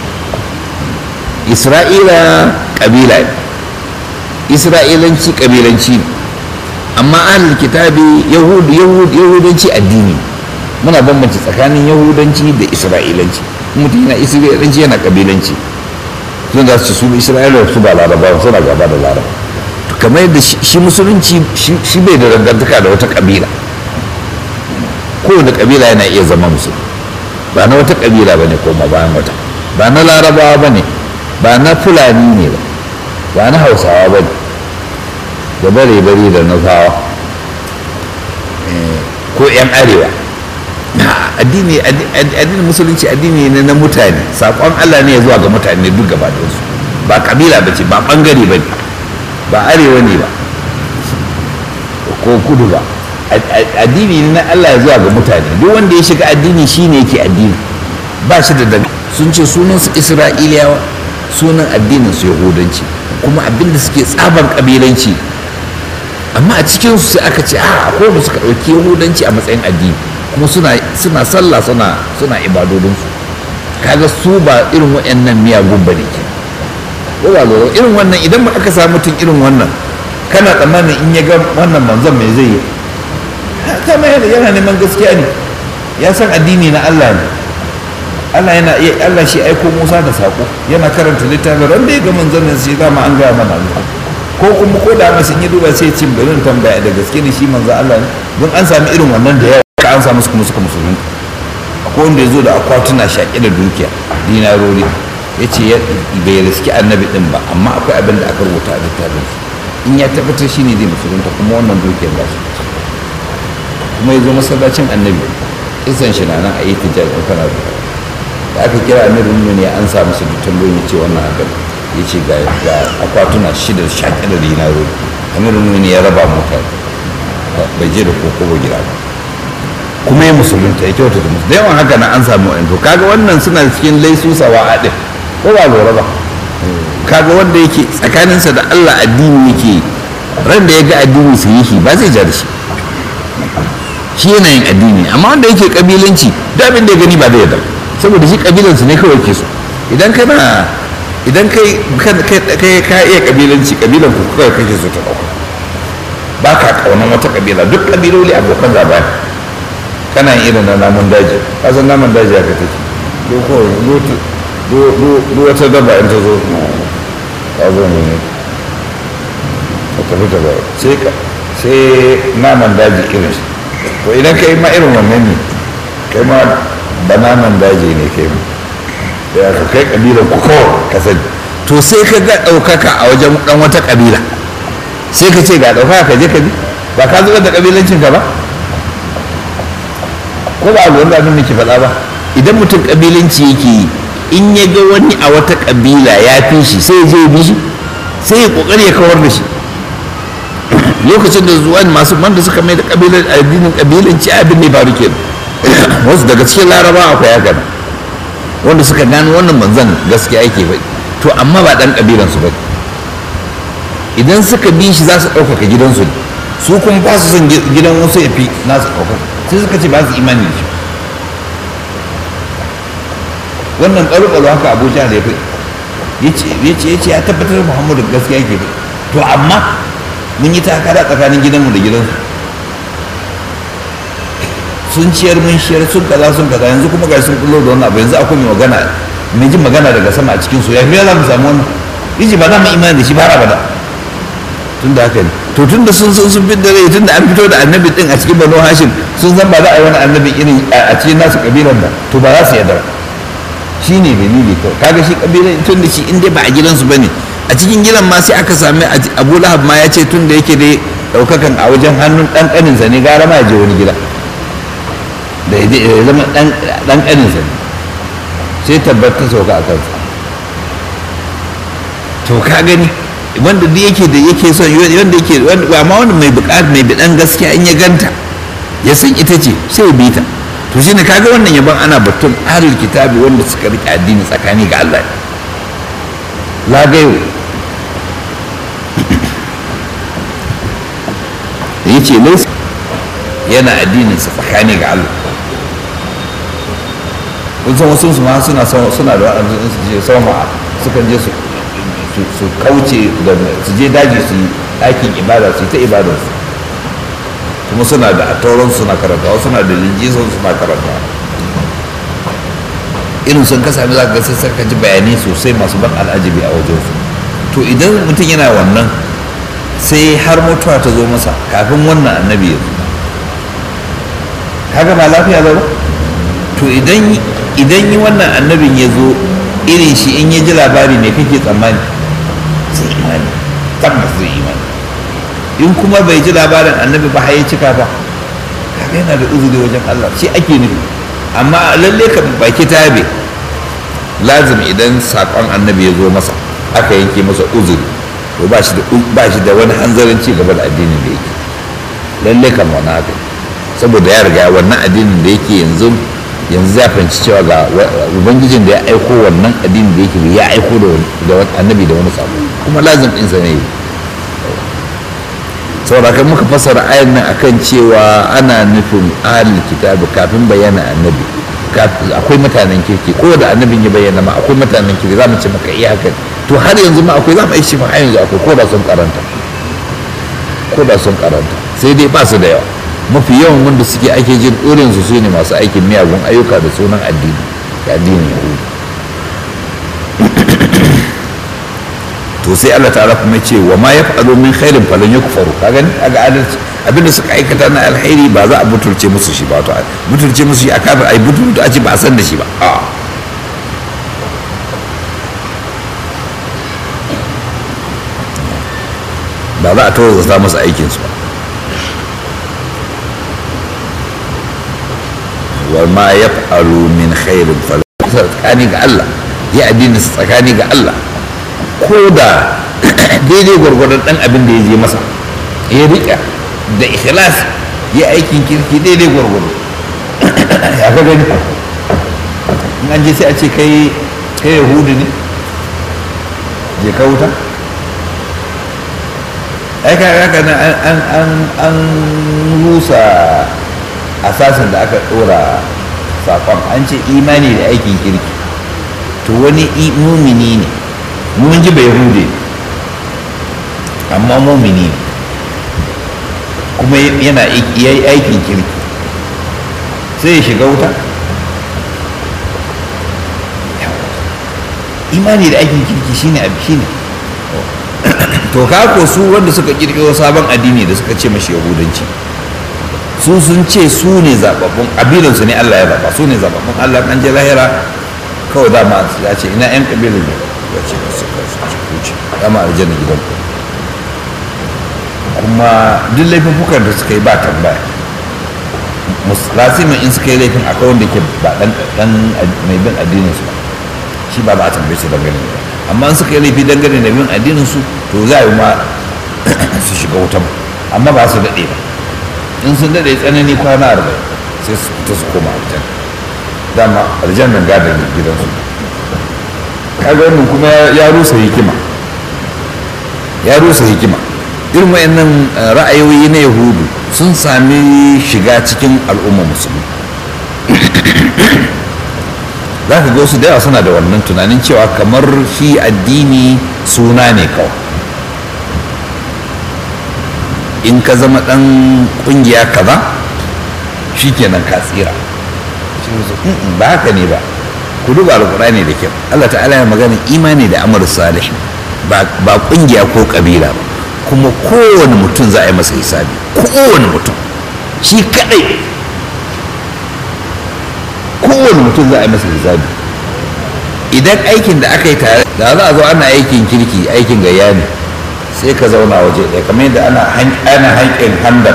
Isra'ila kabila ne isra'ilanci kabilanci ne amma ahlul kitabi yahudanci addini muna bambanci tsakanin yahudanci da isra'ilanci mutum yana isra'ilanci yana kabilanci sun za su ci su isra'ila su ba laraba suna gaba da laraba to kamar yadda shi musulunci shi bai da dangantaka da wata kabila kowane kabila yana iya zama musulmi ba na wata kabila ba ne ko ma bayan wata ba na larabawa ba ne ba na fulani ne ba na hausawa ba ne da bare-bare da nufawa ko 'yan arewa addinin musulunci addini ne na mutane saƙon Allah ne ya zuwa ga mutane duk gaba da su ba kabila ba ce ba ɓangare ba ne ba arewa ne ba ko kudu ba addini ne na Allah ya zuwa ga mutane duk wanda ya shiga addini shine yake addini ba shi da daga sun ce sunansu isra'iliyawa sunan addinin su yahudanci kuma abinda suke tsaban kabilanci amma a cikin su sai aka ce a akwai da suka ɗauki yahudanci a matsayin addini kuma suna sallah suna ibadodinsu kaga su ba irin waɗannan miyagun bane ke ko ba lura irin wannan idan aka samu mutum irin wannan kana tsammanin in ya ga wannan manzon mai zai yi kama yana neman gaskiya ne ya san addini na Allah ne Allah shi aiko Musa da sako yana karanta littafin ran da ya ga manzon nan sai dama an gaya mana ko kuma ko da masu yi duba sai cin garin tambaya da gaske ne shi manzon Allah ne don an sami irin wannan da yawa an samu kuma suka musulun akwai wanda ya zo da akwatuna shaƙi da dukiya dinarori ya ce bai riski annabi din ba amma akwai abin da aka rubuta a littafin in ya tabbatar shi ne zai musulunta kuma wannan dukiyar ba shi kuma ya zo masallacin annabi isan shi na nan a yi tijar in kana da aka kira amirin ne an sa musu da tambayoyin ya ce wannan haka ya ce ga akwatuna shida shaƙi da dinarori amirin ne ya raba mutane bai je da koko gida ba kuma ya musulunta ya kyauta da musu da yawan haka na an samu wa'in to kaga wannan suna cikin laisu sawa a ɗin ko ba lura ba kaga wanda yake tsakaninsa da Allah addini yake ran da ya ga addini su yi shi ba zai ja da shi shi yana yin addini amma wanda yake kabilanci da abin da ya gani ba zai yarda saboda shi kabilansu ne kawai ke so idan kai ka iya kabilanci kabilan ku kawai kake so ta ɗauka ba ka ƙaunar wata kabila duk kabiloli abokan gaba ne kana yin irin na namun daji kasan namun daji haka take duk wata daba in ta zo ta zo ne ta tafi ta ba sai naman daji irin shi to idan ka yi ma irin wannan ne kai ma ba naman daji ne kai ma da ka kai kabilar ku kawai ka sani to sai ka ga ɗaukaka a wajen ɗan wata kabila sai ka ce ga ɗaukaka ka je ka bi ba ka zubar da kabilancin ka ba ko ba abu wanda abin da ke faɗa ba idan mutum kabilanci yake yi in ya ga wani a wata kabila ya fi shi sai ya je ya bi shi sai ya kokari ya kawar da shi lokacin da zuwa masu man da suka mai da addinin kabilanci abin ne faru ke wasu daga cikin laraba akwai haka wanda suka gano wannan manzan gaskiya yake bai to amma ba dan kabilansu ba idan suka bi shi za su ɗaukaka gidansu ne su kuma ba su son gidan wasu ya fi nasu ɗaukaka sai suka ce ba su imani da shi wannan ƙaru-ƙaru haka abuja da ya fi ya ce ya tabbatar muhammadu gaskiya yake bai to amma mun yi takara tsakanin gidanmu da gidansu sun ciyar mun ciyar sun kaza yanzu kuma ga sun kullo da wannan abu yanzu akwai mai jin magana daga sama a cikin su ya fi za mu samu wannan yace ba za mu imani da shi ba abada tun da haka ne to tun da sun fi da rai tun da an fito da annabi din a cikin banu hashim sun san ba za a yi wani annabi irin a cikin nasu kabilan ba to ba za su yarda shi ne dalili kawai kaga shi kabilan tun da shi in dai ba a gidansu ba ne a cikin gidan ma sai aka sami abu lahab ma ya ce tun da yake dai daukakan a wajen hannun dan kaninsa ne gara ma ya je wani gida da ya zama dan kaninsa ne sai tabbatar sauka a kansa to ka gani wanda duk yake da yake son wanda yake amma wanda mai buƙatar mai bidan gaskiya in ya ganta ya san ita ce sai ya bi ta to shine kaga wannan yaban ana batun ahlul kitabi wanda suka rike addini tsakani ga Allah lagayo ya ce laisa yana addininsa tsakani ga Allah kun san wasu su ma suna da waɗanda su je sama sukan je su kauce da su je daji su yi ɗakin ibada su yi ta ibadarsu kuma suna da tauron suna karantawa suna da linjisan suna karantawa irin sun kasa za ka sai sarka ji bayanai sosai masu ban al'ajabi a wajensu to idan mutum yana wannan sai har mutuwa ta zo masa kafin wannan annabi ya zo kaga ba lafiya ba to idan yi wannan annabin ya zo irin shi in ya ji labari ne kake tsammani sai imani tabbas zai imani in kuma bai ji labarin annabi ba har ya cika ba kaga yana da uzuri wajen Allah shi ake nufi amma lalle ka baki tabe lazim idan sakon annabi ya zo masa aka yanke masa uzuri to ba shi da wani hanzarin ci gaba da addinin da yake lalle kan wani haka saboda ya riga wannan addinin da yake yanzu ya fahimci cewa ga ubangijin da ya aiko wannan addinin da yake ya aiko da annabi da wani sabo kuma lazim ɗinsa ne saboda kan muka fassara ayan nan akan cewa ana nufin ahlul kitabi kafin bayyana annabi akwai mutanen kirki ko da annabin ya bayyana ma akwai mutanen kirki za mu ce maka iya haka to har yanzu ma akwai za mu aishi ma yanzu akwai ko da sun karanta sai dai ba su da yawa mafi yawan wanda suke ake jin ɗorin su ne masu aikin miyagun ayyuka da sunan addini da addinin yahudu to sai Allah ta'ala kuma ce wa ma yaf'alu min khairin falan yukfaru ka gani aga adalci abinda suka aikata na alkhairi ba za a butulce musu shi ba to butulce musu shi a kafin ai butulce a ce ba a san da shi ba ba za a tawazza masa aikin su ba wa ma yaf'alu min khairin falan tsakani ga Allah ya addini tsakani ga Allah ko da daidai gwargwadon dan abin da ya je masa ya riƙa da ikhlas ya aikin kirki daidai gwargwado ya ga gani in an je sai a ce kai yahudu ne je ka wuta ai ka haka nan an rusa asasin da aka ɗora saƙon an ce imani da aikin kirki to wani mumini ne mun ji bai hude amma mumini ne kuma yana yi aikin kirki sai ya shiga wuta imani da aikin kirki shine to kako su wanda suka kirkiro sabon addini da suka ce mashi yahudanci su sun ce su ne zababbun kabilansu ne Allah ya zaba su ne zababbun Allah an je lahira kawai dama ya ce ina yan kabilan ne ya ce su kuce dama aljanna gidan ku kuma kuma duk laifuffukan da suka yi ba tambaya lasimin in suka yi laifin akwai wanda ke ba dan mai bin addinin su ba shi ba a tambaye su dangane ba amma in suka yi laifi dangane da bin addinin su to za a yi ma su shiga wuta amma ba su daɗe ba in sun daɗe tsanani kwana 40 sai su fita su koma aljanna dama aljannan gadon gidansu kaga wannan kuma ya rusa hikima irin wayannan ra'ayoyi na yahudu sun sami shiga cikin al'umma musulmi za ka ga wasu da yawa suna da wannan tunanin cewa kamar shi addini suna ne kawai in ka zama dan kungiya kaza shikenan ka tsira ba haka ne ba ku duba alqur'ani da kyau Allah ta'ala ya magana imani da amal salih ba kungiya ko kabila ba kuma kowane mutum za a yi masa hisabi kowane mutum shi kadai kowane mutum za a yi masa hisabi idan aikin da aka yi tare da za a zo ana aikin kirki aikin gayya ne sai ka zauna waje ɗaya kamar yadda ana hankin handak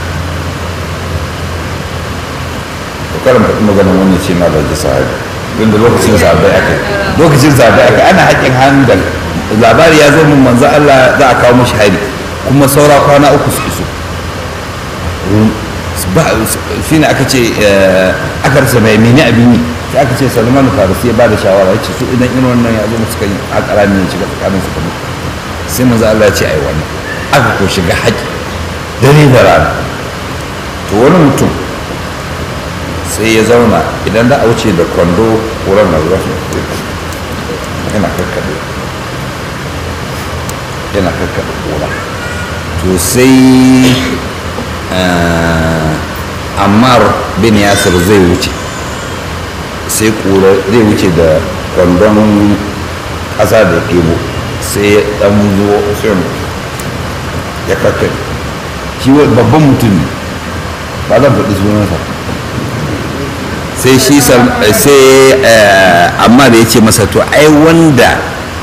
karin faɗi maganin wani ce na da sahabi inda lokacin zaɓe aka ana haƙin handak labari ya zo min manzo Allah za a kawo mashi hari kuma saura kwana 3 su iso shi ne aka ce aka rasa mai mene abin yi sai aka ce Salman Farisi ya ba da shawara ya ce su idan irin wannan ya zo musu kan haƙa rami ya shiga tsakanin su kamar sai manzo Allah ya ce ai wannan aka ko shiga haƙi dare da rana to wani mutum sai ya zauna idan da a wuce da kwando koran na zuwa yana karkada kora to sai Ammar bin Yasir zai wuce sai kura zai wuce da kwandon ƙasa da ɗebo sai ya ɗan zuwa sai ya karkada shi babban mutum ne ba zan faɗi sunansa sai shi amma da ya ce masa to ai wanda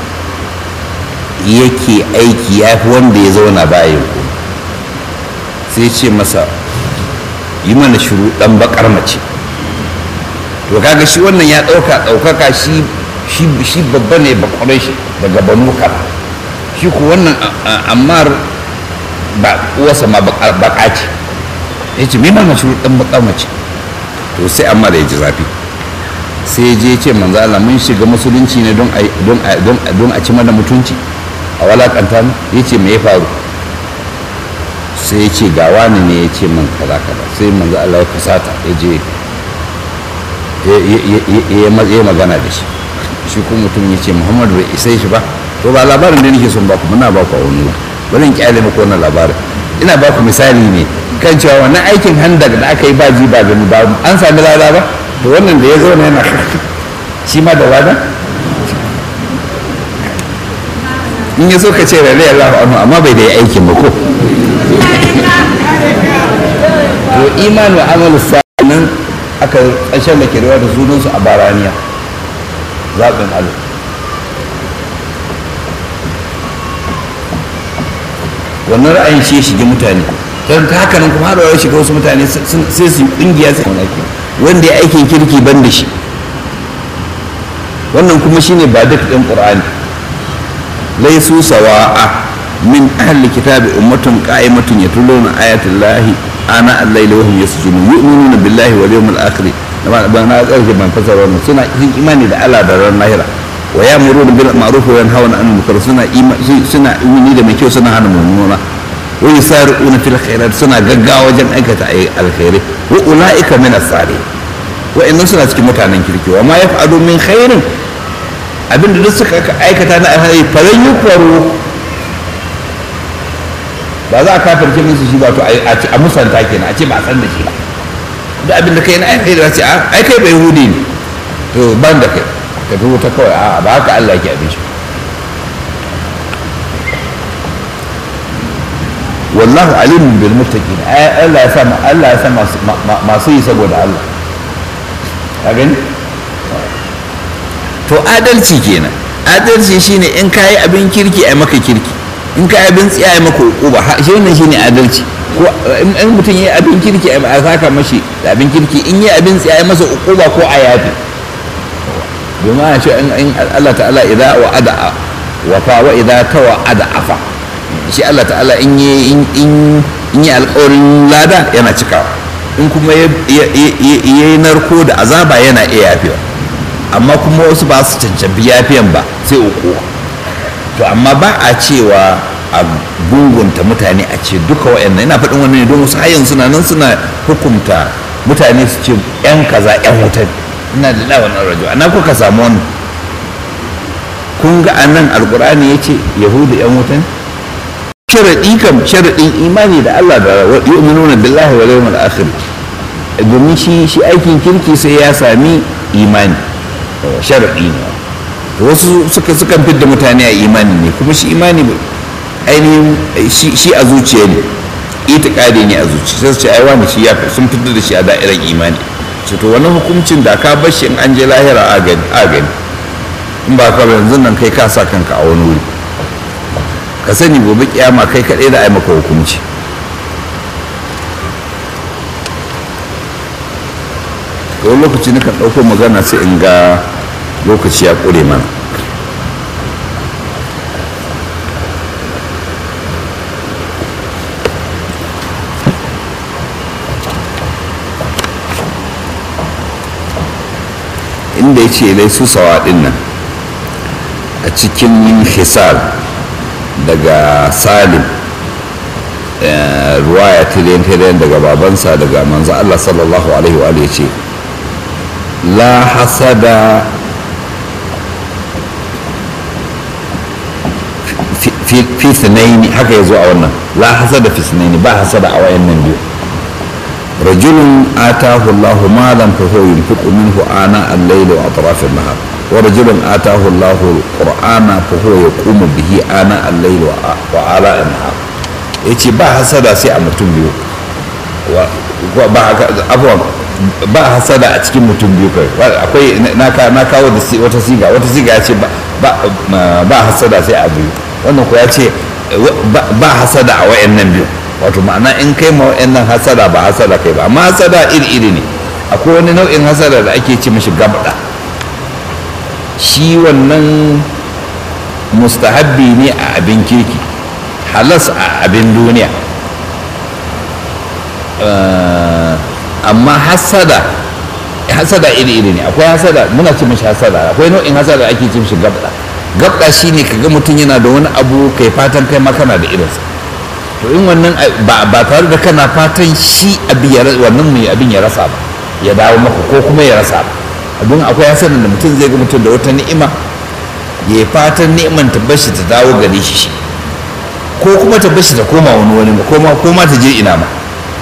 yake aiki ya fi wanda ya zauna bayan ku sai ce masa yi mana shiru dan bakar mace to kaga shi wannan ya ɗaukaka shi babba ne bakwarai shi daga banu kara shi ku wannan ammar ba uwarsa ma baka ce ya ce mai mana shiru dan bakar mace to sai amma da ya ji zafi sai je ce manzo Allah mun shiga musulunci ne don a ci mana mutunci a walakanta mu ya ce me ya faru sai ya ce ga wani ne ya ce man kaza kaza sai manzo Allah ya fusata ya je ya magana da shi shi kuma mutum ya ce Muhammadu bai isa shi ba to ba labarin da nake son baku muna baku a wani bari in kyale muku wannan labarin ina baku misali ne kan cewa wannan aikin handak da aka yi ba ji ba gani ba an sami lada ba to wannan da ya zo yana shi ma da lada in ya so ka ce rarrai Allah anhu amma bai da ya aikin ba ko to imanu amalu sanan aka tsashen da ke da sunansu a baraniya zaɓin Allah wannan ra'ayin shi shige mutane don ta haka nan kuma haɗa shiga wasu mutane sai su yi ƙungiya sai wanda ya aikin kirki ban da shi wannan kuma shine ba duk ɗin ƙur'ani laisu sawa'a min ahli kitabi ummatun qa'imatun yatluna ayatul lahi ana al-layli wa hum yasjudun yu'minuna billahi wal yawmil akhir ba na tsarki ban fasara wannan suna yin imani da Allah da ran lahira wa ya'muruna bil ma'ruf wa yanhauna 'anil munkar suna imani da mai kyau suna hana mummuna wa yusari'una fil khairat suna gaggawa wajen aikata alkhairi wa ulaika min as-salihin wa inna suna cikin mutanen kirki wa ma yaf'alu min khairin abinda duk suka aikata na alkhairi falan yukfaru ba za a kafirce musu shi ba to a musanta kenan a ce ba a san da shi ba duk abinda kai na alkhairi za ce ai kai bai yahudi ne to ban da kai ka tuwo ta kawai a ba haka Allah yake abin shi wallahu alimun bil muttaqin Allah ya sa masu yi saboda Allah ka gani to adalci kenan adalci shine in kayi abin kirki ai maka kirki in ka abin tsiya ya maka uquba shi wannan shine adalci. ko in mutum yayi abin kirki a saka mashi da abin kirki, in yayi abin tsiya ya masa uquba ko a yafi. domin a ce in Allah ta'ala idza wa'ada wafa wa idza tawa'ada afa. shi Allah ta'ala in yi alƙawarin lada yana cikawa, in kuma yayi narko da azaba yana iya yafewa. amma kuma wasu ba su cancanci yafiyan ba sai uquba. to amma ba a cewa a gungunta mutane a ce duka wa'annan, ina faɗin wannan ne don wasu hayan suna nan suna hukunta mutane su ce yan kaza yan wuta. ina da lawan rajo ana kuka samu wannan. kun ga anan alqur'ani yace yahudu yan wuta ne. sharadi kam sharadin imani da Allah da yu'minuna billahi wal yawmil akhir, domin shi aikin kirki sai ya sami imani, sharadi ne. wasu sukan fidda mutane a imani ne, kuma shi imani ainihin shi a zuciya ne, itikadi ne a zuciya. sai su ce ai wani shi ya sun fitar da shi a da'irar imani. ce to wani hukuncin da ka bar shi in an je lahira a gani, in ba ka yanzu nan kai ka sa kanka a wani wuri, ka sani gobe kiyama kai kaɗai da ai maka hukunci. wani lokaci na kan ɗauko magana sai in ga lokaci ya ƙure mana. inda ya ce laisu sawa ɗin nan a cikin hisal daga salim, ruwaya tiliyan daga babansa daga manzo Allah sallallahu alaihi wa ce la hasada fi thnaini, haka yazo a wannan la hasada fi thnaini, ba hasada a wayannan biyu. rajulun atahu Allah malan fa huwa yunfiqu minhu ana al-layli wa atraf an-nahar, wa rajulun atahu Allah al-qur'ana fa huwa yaqumu bihi ana al-layli wa ala an-nahar. yace ba hasada sai a mutum biyu, ba hasada a cikin mutum biyu kai. akwai na kawo da wata siga ya ce ba hasada sai a biyu, wannan ko ya ce ba hasada a wayannan biyu. wato ma'ana in kai ma wayannan hasada ba hasada kai ba, amma hasada iri ne. akwai wani nau'in hasada da ake ce mishi gabda, shi wannan mustahabbi ne a abin kirki, halas a abin duniya. amma hasada iri ne. akwai hasada muna ce mishi hasada, akwai nau'in hasada ake ce mishi gabda. gabda shine kaga mutum yana da wani abu kai fatan kai ma kana da irinsa. to in wannan ba tare da kana fatan shi wannan mai abin ya rasa ba, ya dawo maka ko kuma ya rasa ba. abin akwai hasadan da mutum zai ga mutum da wata ni'ima ya fatan ni'iman ta bashi ta dawo gare shi, ko kuma ta bashi ta koma wani ko ma ta je ina ma.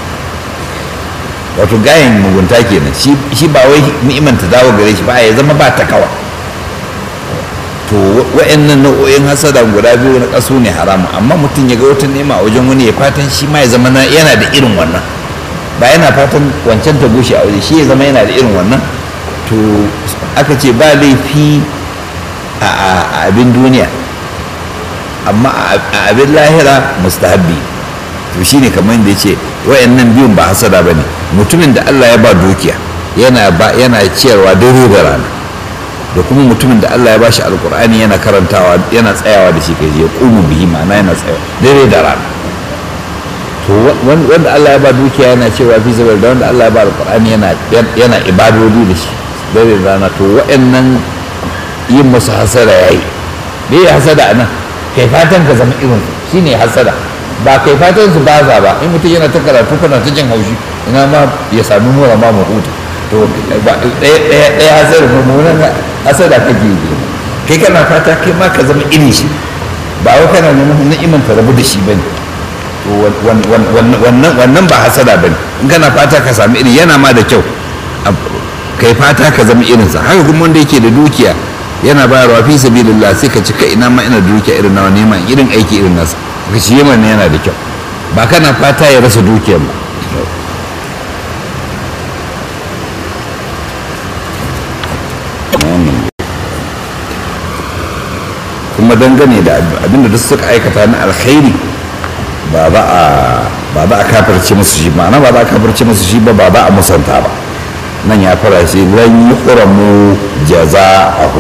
wato gayin mugunta kenan, shi ba wai ni'iman ta dawo gare shi ba, ya zama ba ta kawa. to wa'annan nau'o'in hasada guda biyu na kaso ne haramu. amma mutum ya ga wata ni'ima a wajen wani ya fatan shi ma ya zama yana da irin wannan, ba yana fatan wancan ta gushe a waje, shi ya zama yana da irin wannan. to aka ce ba laifi a abin duniya, amma a abin lahira mustahabbi. to shine kamar da ya ce wa'annan biyun ba hasada ba ne. mutumin da Allah ya ba dukiya yana ciyarwa dare da rana, da kuma mutumin da Allah ya bashi alkur'ani yana karantawa yana tsayawa da shi kai ya kumu bihi, ma'ana yana tsayawa dare da rana. to wanda Allah ya ba dukiya yana cewa fi sabar, da wanda Allah ya ba alkur'ani yana ibadodi da shi dare da rana. to wa'annan yin musu hasada yayi. me ya hasada anan? kai fatan ka zama irin shine hasada, ba kai fatan su baza ba. in mutum yana ta karatu kana ta jin haushi, ina ma ya sami nura ma mu huta. to ɗaya hasada mummunan hasada kake yi, kai kana fata kai ma ka zama irin shi, ba wai kana neman ni'iman ta rabu da shi bane. to wannan ba hasada bane. in kana fata ka sami irin, yana ma da kyau kai fata ka zama irinsa. haka kuma wanda yake da dukiya yana bayarwa fi sabilillah, sai ka cika ina ma ina da dukiya irin nawa, neman irin aiki irin nasa, ka ci yaman yana da kyau, ba kana fata ya rasa dukiyar ba. kuma dangane da abinda duk suka aikata na alkhairi ba za a kafirce musu shi ma'ana ba za a kafirce musu shi ba za a musanta ba. nan ya fara shi lan yuhramu jaza'ahu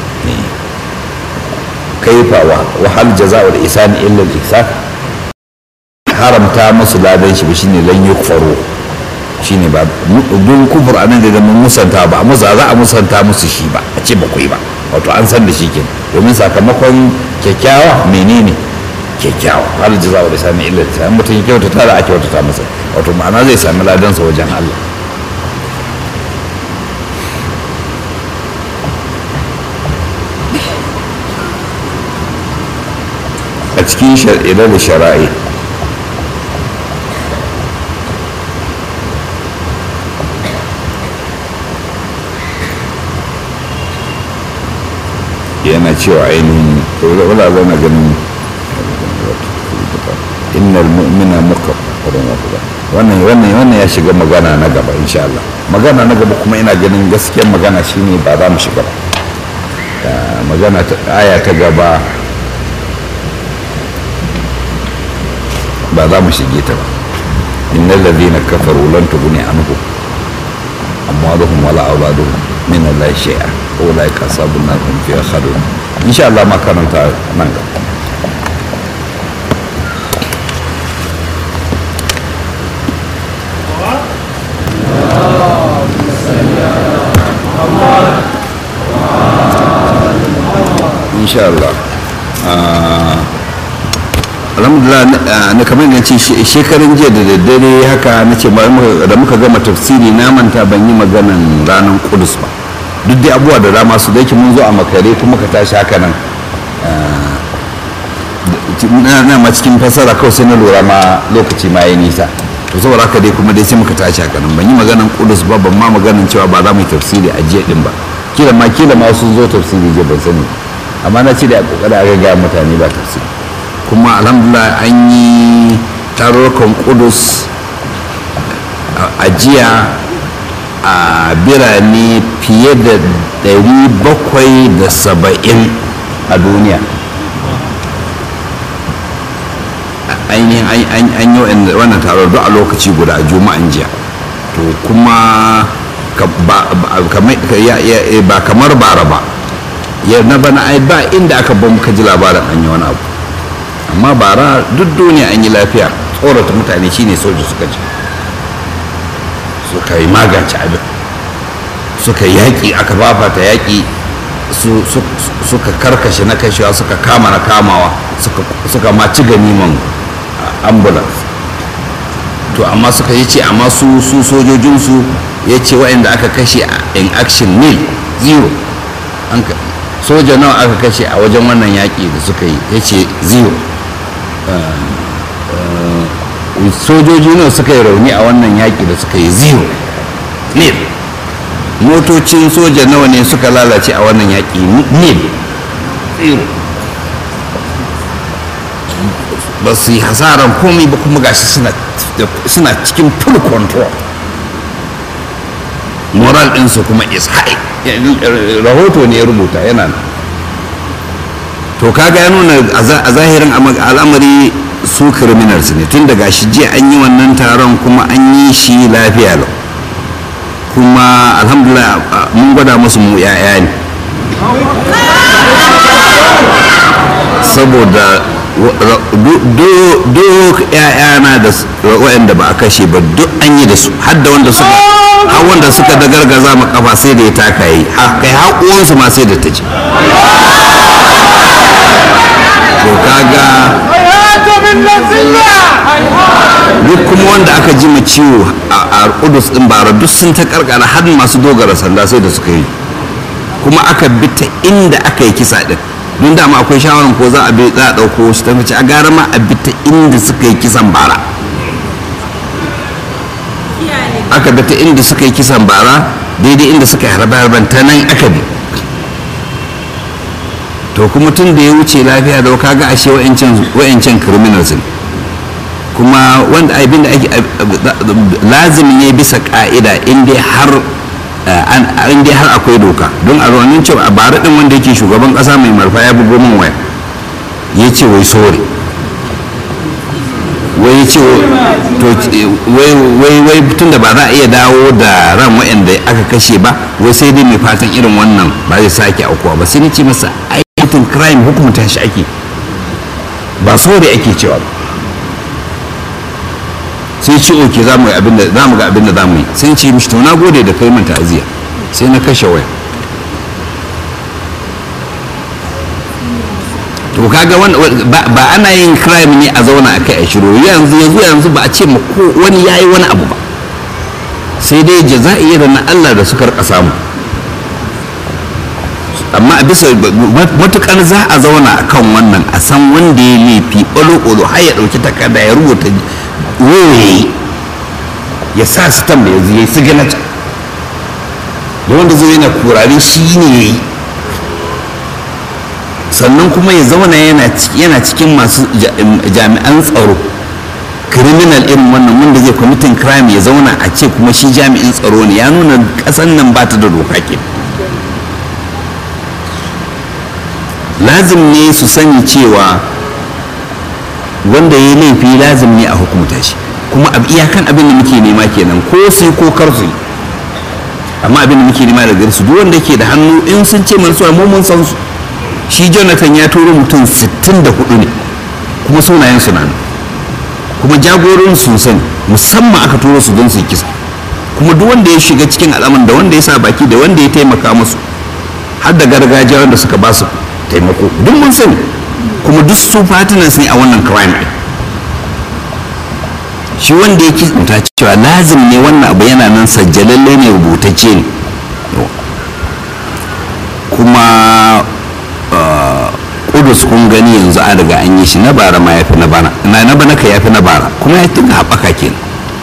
kaifa wa hal jaza'ul ihsani illa al-ihsan, haramta musu ladan shi shine lan yukfaru, shine ba dun kufur anan da mun musanta ba za a musanta musu shi ba a ce ba kai ba, wato an san da shi kenan, domin sakamakon kyakkyawa menene kyakkyawa, hal jaza'ul ihsani illa al-ihsan, mutum ya kyautata da a kyautata masa, wato ma'ana zai sami ladan sa wajen Allah. a cikin shari'a da shara'i yana cewa ainihin wala zana ganin innal mu'mina muqarrabun wannan ya shiga magana na gaba insha Allah. Magana na gaba kuma ina ganin gaskiyar magana shine ba za mu shiga ba, magana ta aya ta gaba ba za mu shige ta ba. innal ladhina kafaru lan tughni anhum amwaluhum wala auladuhum min Allahi shay'a ulaika ashabun nar hum fiha khalidun. insha Allah ma karanta nan ga insha Allah. alhamdulillah na kamar da ce shekarun jiya da daddare haka na ce da muka gama tafsiri na manta ban yi maganan ranar kudus ba, duk dai abubuwa da dama su da yake mun zo a makare kuma ka tashi haka nan na ma cikin fasara kawai sai na lura ma lokaci ma ya nisa, to saboda haka dai kuma dai sai muka tashi haka nan ban yi maganan kudus ba, ban ma maganan cewa ba za mu yi tafsiri a jiya din ba, kila ma sun zo tafsiri jiya ban sani, amma na ce da a kokari a gaya mutane ba tafsiri. kuma alhamdulillah an yi tarurrukan kudus a jiya a birane fiye da 770 a duniya. ainihin an yi wannan taron duk a lokaci guda a juma'an jiya, to kuma ba kamar bara ba, na bana ai ba inda aka ba muka ji labarin an yi wani abu, amma bara duk duniya an yi lafiya. tsorata mutane shine soja suka ji suka yi magance abin, suka yaƙi, aka fafata yaƙi, suka karkashe na kashewa, suka kama na kamawa, suka ma ci ganiman ambulance. to amma suka yi ce amma su sojojinsu ya ce waɗanda aka kashe in action nil zero, soja nawa aka kashe a wajen wannan yaƙi da suka yi ya ce zero. sojoji nawa suka yi rauni a wannan yaƙi da suka yi zero nil. motocin soja nawa ne suka lalace a wannan yaƙi nil zero. ba su yi hasaran komai ba, kuma gashi suna cikin full control, moral ɗinsu kuma is high. rahoto ne ya rubuta yana nan. to kaga ya nuna a zahirin al'amari su criminals ne, tun daga shi jiya an yi wannan taron kuma an yi shi lafiya lau, kuma alhamdulillah mun gwada musu mu yaya ne, saboda duk yayana da waɗanda ba a kashe ba duk an yi da su, har da wanda suka da gargaza ma kafa sai da ya taka yi, kai haƙuwansu ma sai da ta ce. to kaga duk kuma wanda aka ji ciwo a kudus din bara duk sun ta karkara, har masu dogara sanda sai da suka yi, kuma aka bi ta inda aka yi kisa din, don dama akwai shawarar ko za a ɗauko shi ta mace a gara ma a bi ta inda suka yi kisan bara, aka bi ta inda suka yi kisan bara daidai inda suka yi harbe-harben ta nan aka bi. to kuma tun da ya wuce lafiya da kaga ashe wa'ancan criminals ne, kuma wanda abin da ake lazimi ne bisa ka'ida inda har akwai doka, don a rawanin cewa a bara din wanda yake shugaban kasa mai marfa ya bugo min waya ya ce wai sore, wai ya ce wai tun da ba za a iya dawo da ran waɗanda aka kashe ba, wai sai dai mai fatan irin wannan ba zai sake aukuwa ba. sai ni ce masa aikin crime hukumta shi ake, ba sore ake cewa ba. sai ce oke za mu ga abin da za mu yi. sai ce mishi to na gode da kai min ta'aziyya, sai na kashe waya. to kaga ba ana yin crime ne a zauna a kai a shiru. yanzu ba a ce ma ko wani yayi wani abu ba, sai dai jaza'i da na Allah da suka rika samu. amma a bisa matukar za a zauna a kan wannan, a san wanda ya laifi ɓalo-ɓalo har ya ɗauki takarda ya rubuta woye ya sa su tam da yanzu ya yi siginata da wanda zai yana kurare shi ne ya yi, sannan kuma ya zauna yana cikin masu jami'an tsaro criminal irin wannan wanda zai committing crime ya zauna a ce kuma shi jami'in tsaro ne, ya nuna ƙasan nan ba ta da doka ke. lazim ne su sani cewa wanda ya yi laifi lazim ne a hukumta shi, kuma iyakan abin da muke nema kenan, ko sai ko kar su yi. amma abin da muke nema daga su duk wanda ke da hannu in sun ce mana mu mun san su. shi Jonathan ya turo mutum 64 ne kuma sunayen su nan, kuma jagorin sun sani, musamman aka turo su don su yi kisa. kuma duk wanda ya shiga cikin al'amarin, da wanda ya sa baki, da wanda ya taimaka musu, har da gargajiya wanda suka ba su taimako, duk mun sani. kuma duk su partners ne a wannan crime ɗin. shi wanda yake ta cewa lazim ne wannan abu yana nan sajjalalle ne, rubutacce ne. kuma kudus kun gani yanzu an riga an yi shi, na bara ma ya fi na bana, na bana ka ya fi na bara, kuma ya tunga haɓaka kenan.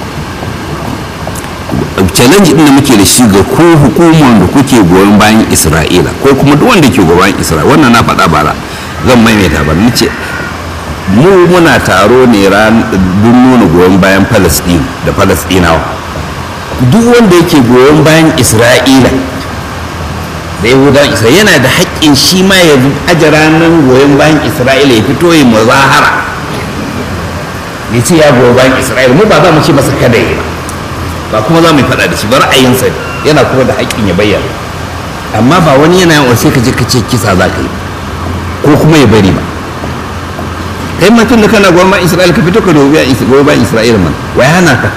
challenge din da muke da shi ga ko hukumar da kuke goyon bayan Isra'ila, ko kuma duk wanda ke goyon bayan Isra'ila, wannan na faɗa bara zan maimaita ba, ni ce mu muna taro ne ran dun nuna goyon bayan Palestine da Palestinawa. duk wanda yake goyon bayan Isra'ila da Yahudawan Isra'ila yana da haƙƙin shi ma ya aje ranar goyon bayan Isra'ila ya fito ya muzahara ya ce ya goyon bayan Isra'ila. mu ba za mu ce masa kada yi ba kuma za mu yi faɗa da shi ba, ra'ayinsa yana kuma da haƙƙin ya bayyana. amma ba wani yana yawan sai ka je ka ce kisa za ka yi ko kuma ya bari ba. kai ma tun da kana goyon bayan Isra'ila ka fito ka goyon bayan Isra'ila man, wai hana ka?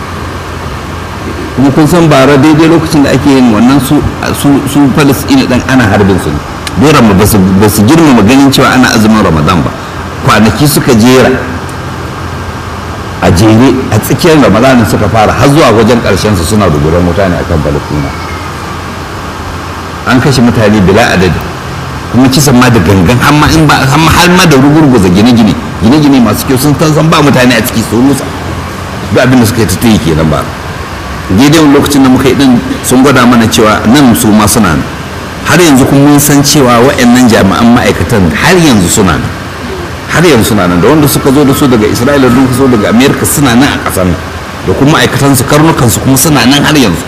kuma kun san bara daidai lokacin da ake yin wannan su Falasɗina ɗan ana harbin su ne. doron ba su girmama ganin cewa ana azumin Ramadan ba, kwanaki suka jera a jere a tsakiyar Ramadan suka fara har zuwa wajen ƙarshen su suna ruburan mutane akan Falasɗina. an kashe mutane bila adadi, kuma kisan ma da gangan, har ma da rugurguza gine-gine masu kyau sun san ba mutane a ciki su rusa. duk abin da suka yi ta yi kenan ba. daidai wani lokacin da muka yi din sun gwada mana cewa nan su ma suna nan. har yanzu kuma mun san cewa waɗannan jami'an ma'aikatan har yanzu suna nan, har yanzu suna nan, da wanda suka zo da su daga Isra'ila, da zo daga Amerika suna nan a ƙasar, da kuma ma'aikatan su karnukan su kuma suna nan har yanzu.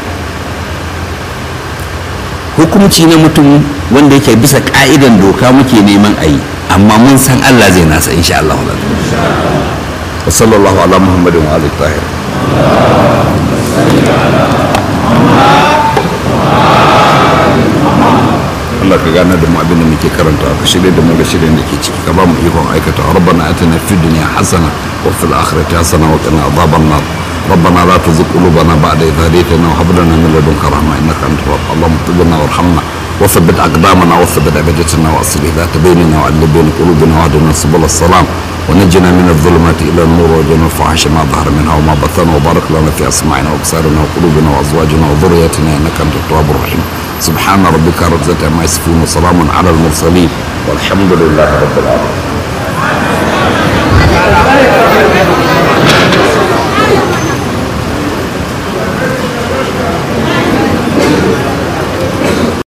hukumci na mutum wanda yake bisa ka'idan doka muke neman a yi, amma mun san Allah zai nasa insha Allah. wa sallallahu ala Muhammadin wa alihi tahir. Allah ka gane da mu abin da muke karanta, ka shirye da mu ga shirin da ke ciki, ka ba mu ikon aikata. rabbana atina fid dunya hasana wa fil akhirati hasana wa qina adhaban nar. ربنا لا تزغ قلوبنا بعد إذ هديتنا وهب لنا من لدنك رحمة إنك أنت الوهاب. اللهم اغفر لنا وارحمنا وثبت أقدامنا وثبت أبدتنا وأصلح ذات بيننا وعدل بين قلوبنا واهدنا سبل السلام ونجنا من الظلمات إلى النور وجنا الفحش ما ظهر منها وما بطن وبارك لنا في أسماعنا وأبصارنا وقلوبنا وأزواجنا وذريتنا إنك أنت التواب الرحيم. سبحان ربك رب العزة عما يصفون وسلام على المرسلين والحمد لله رب العالمين.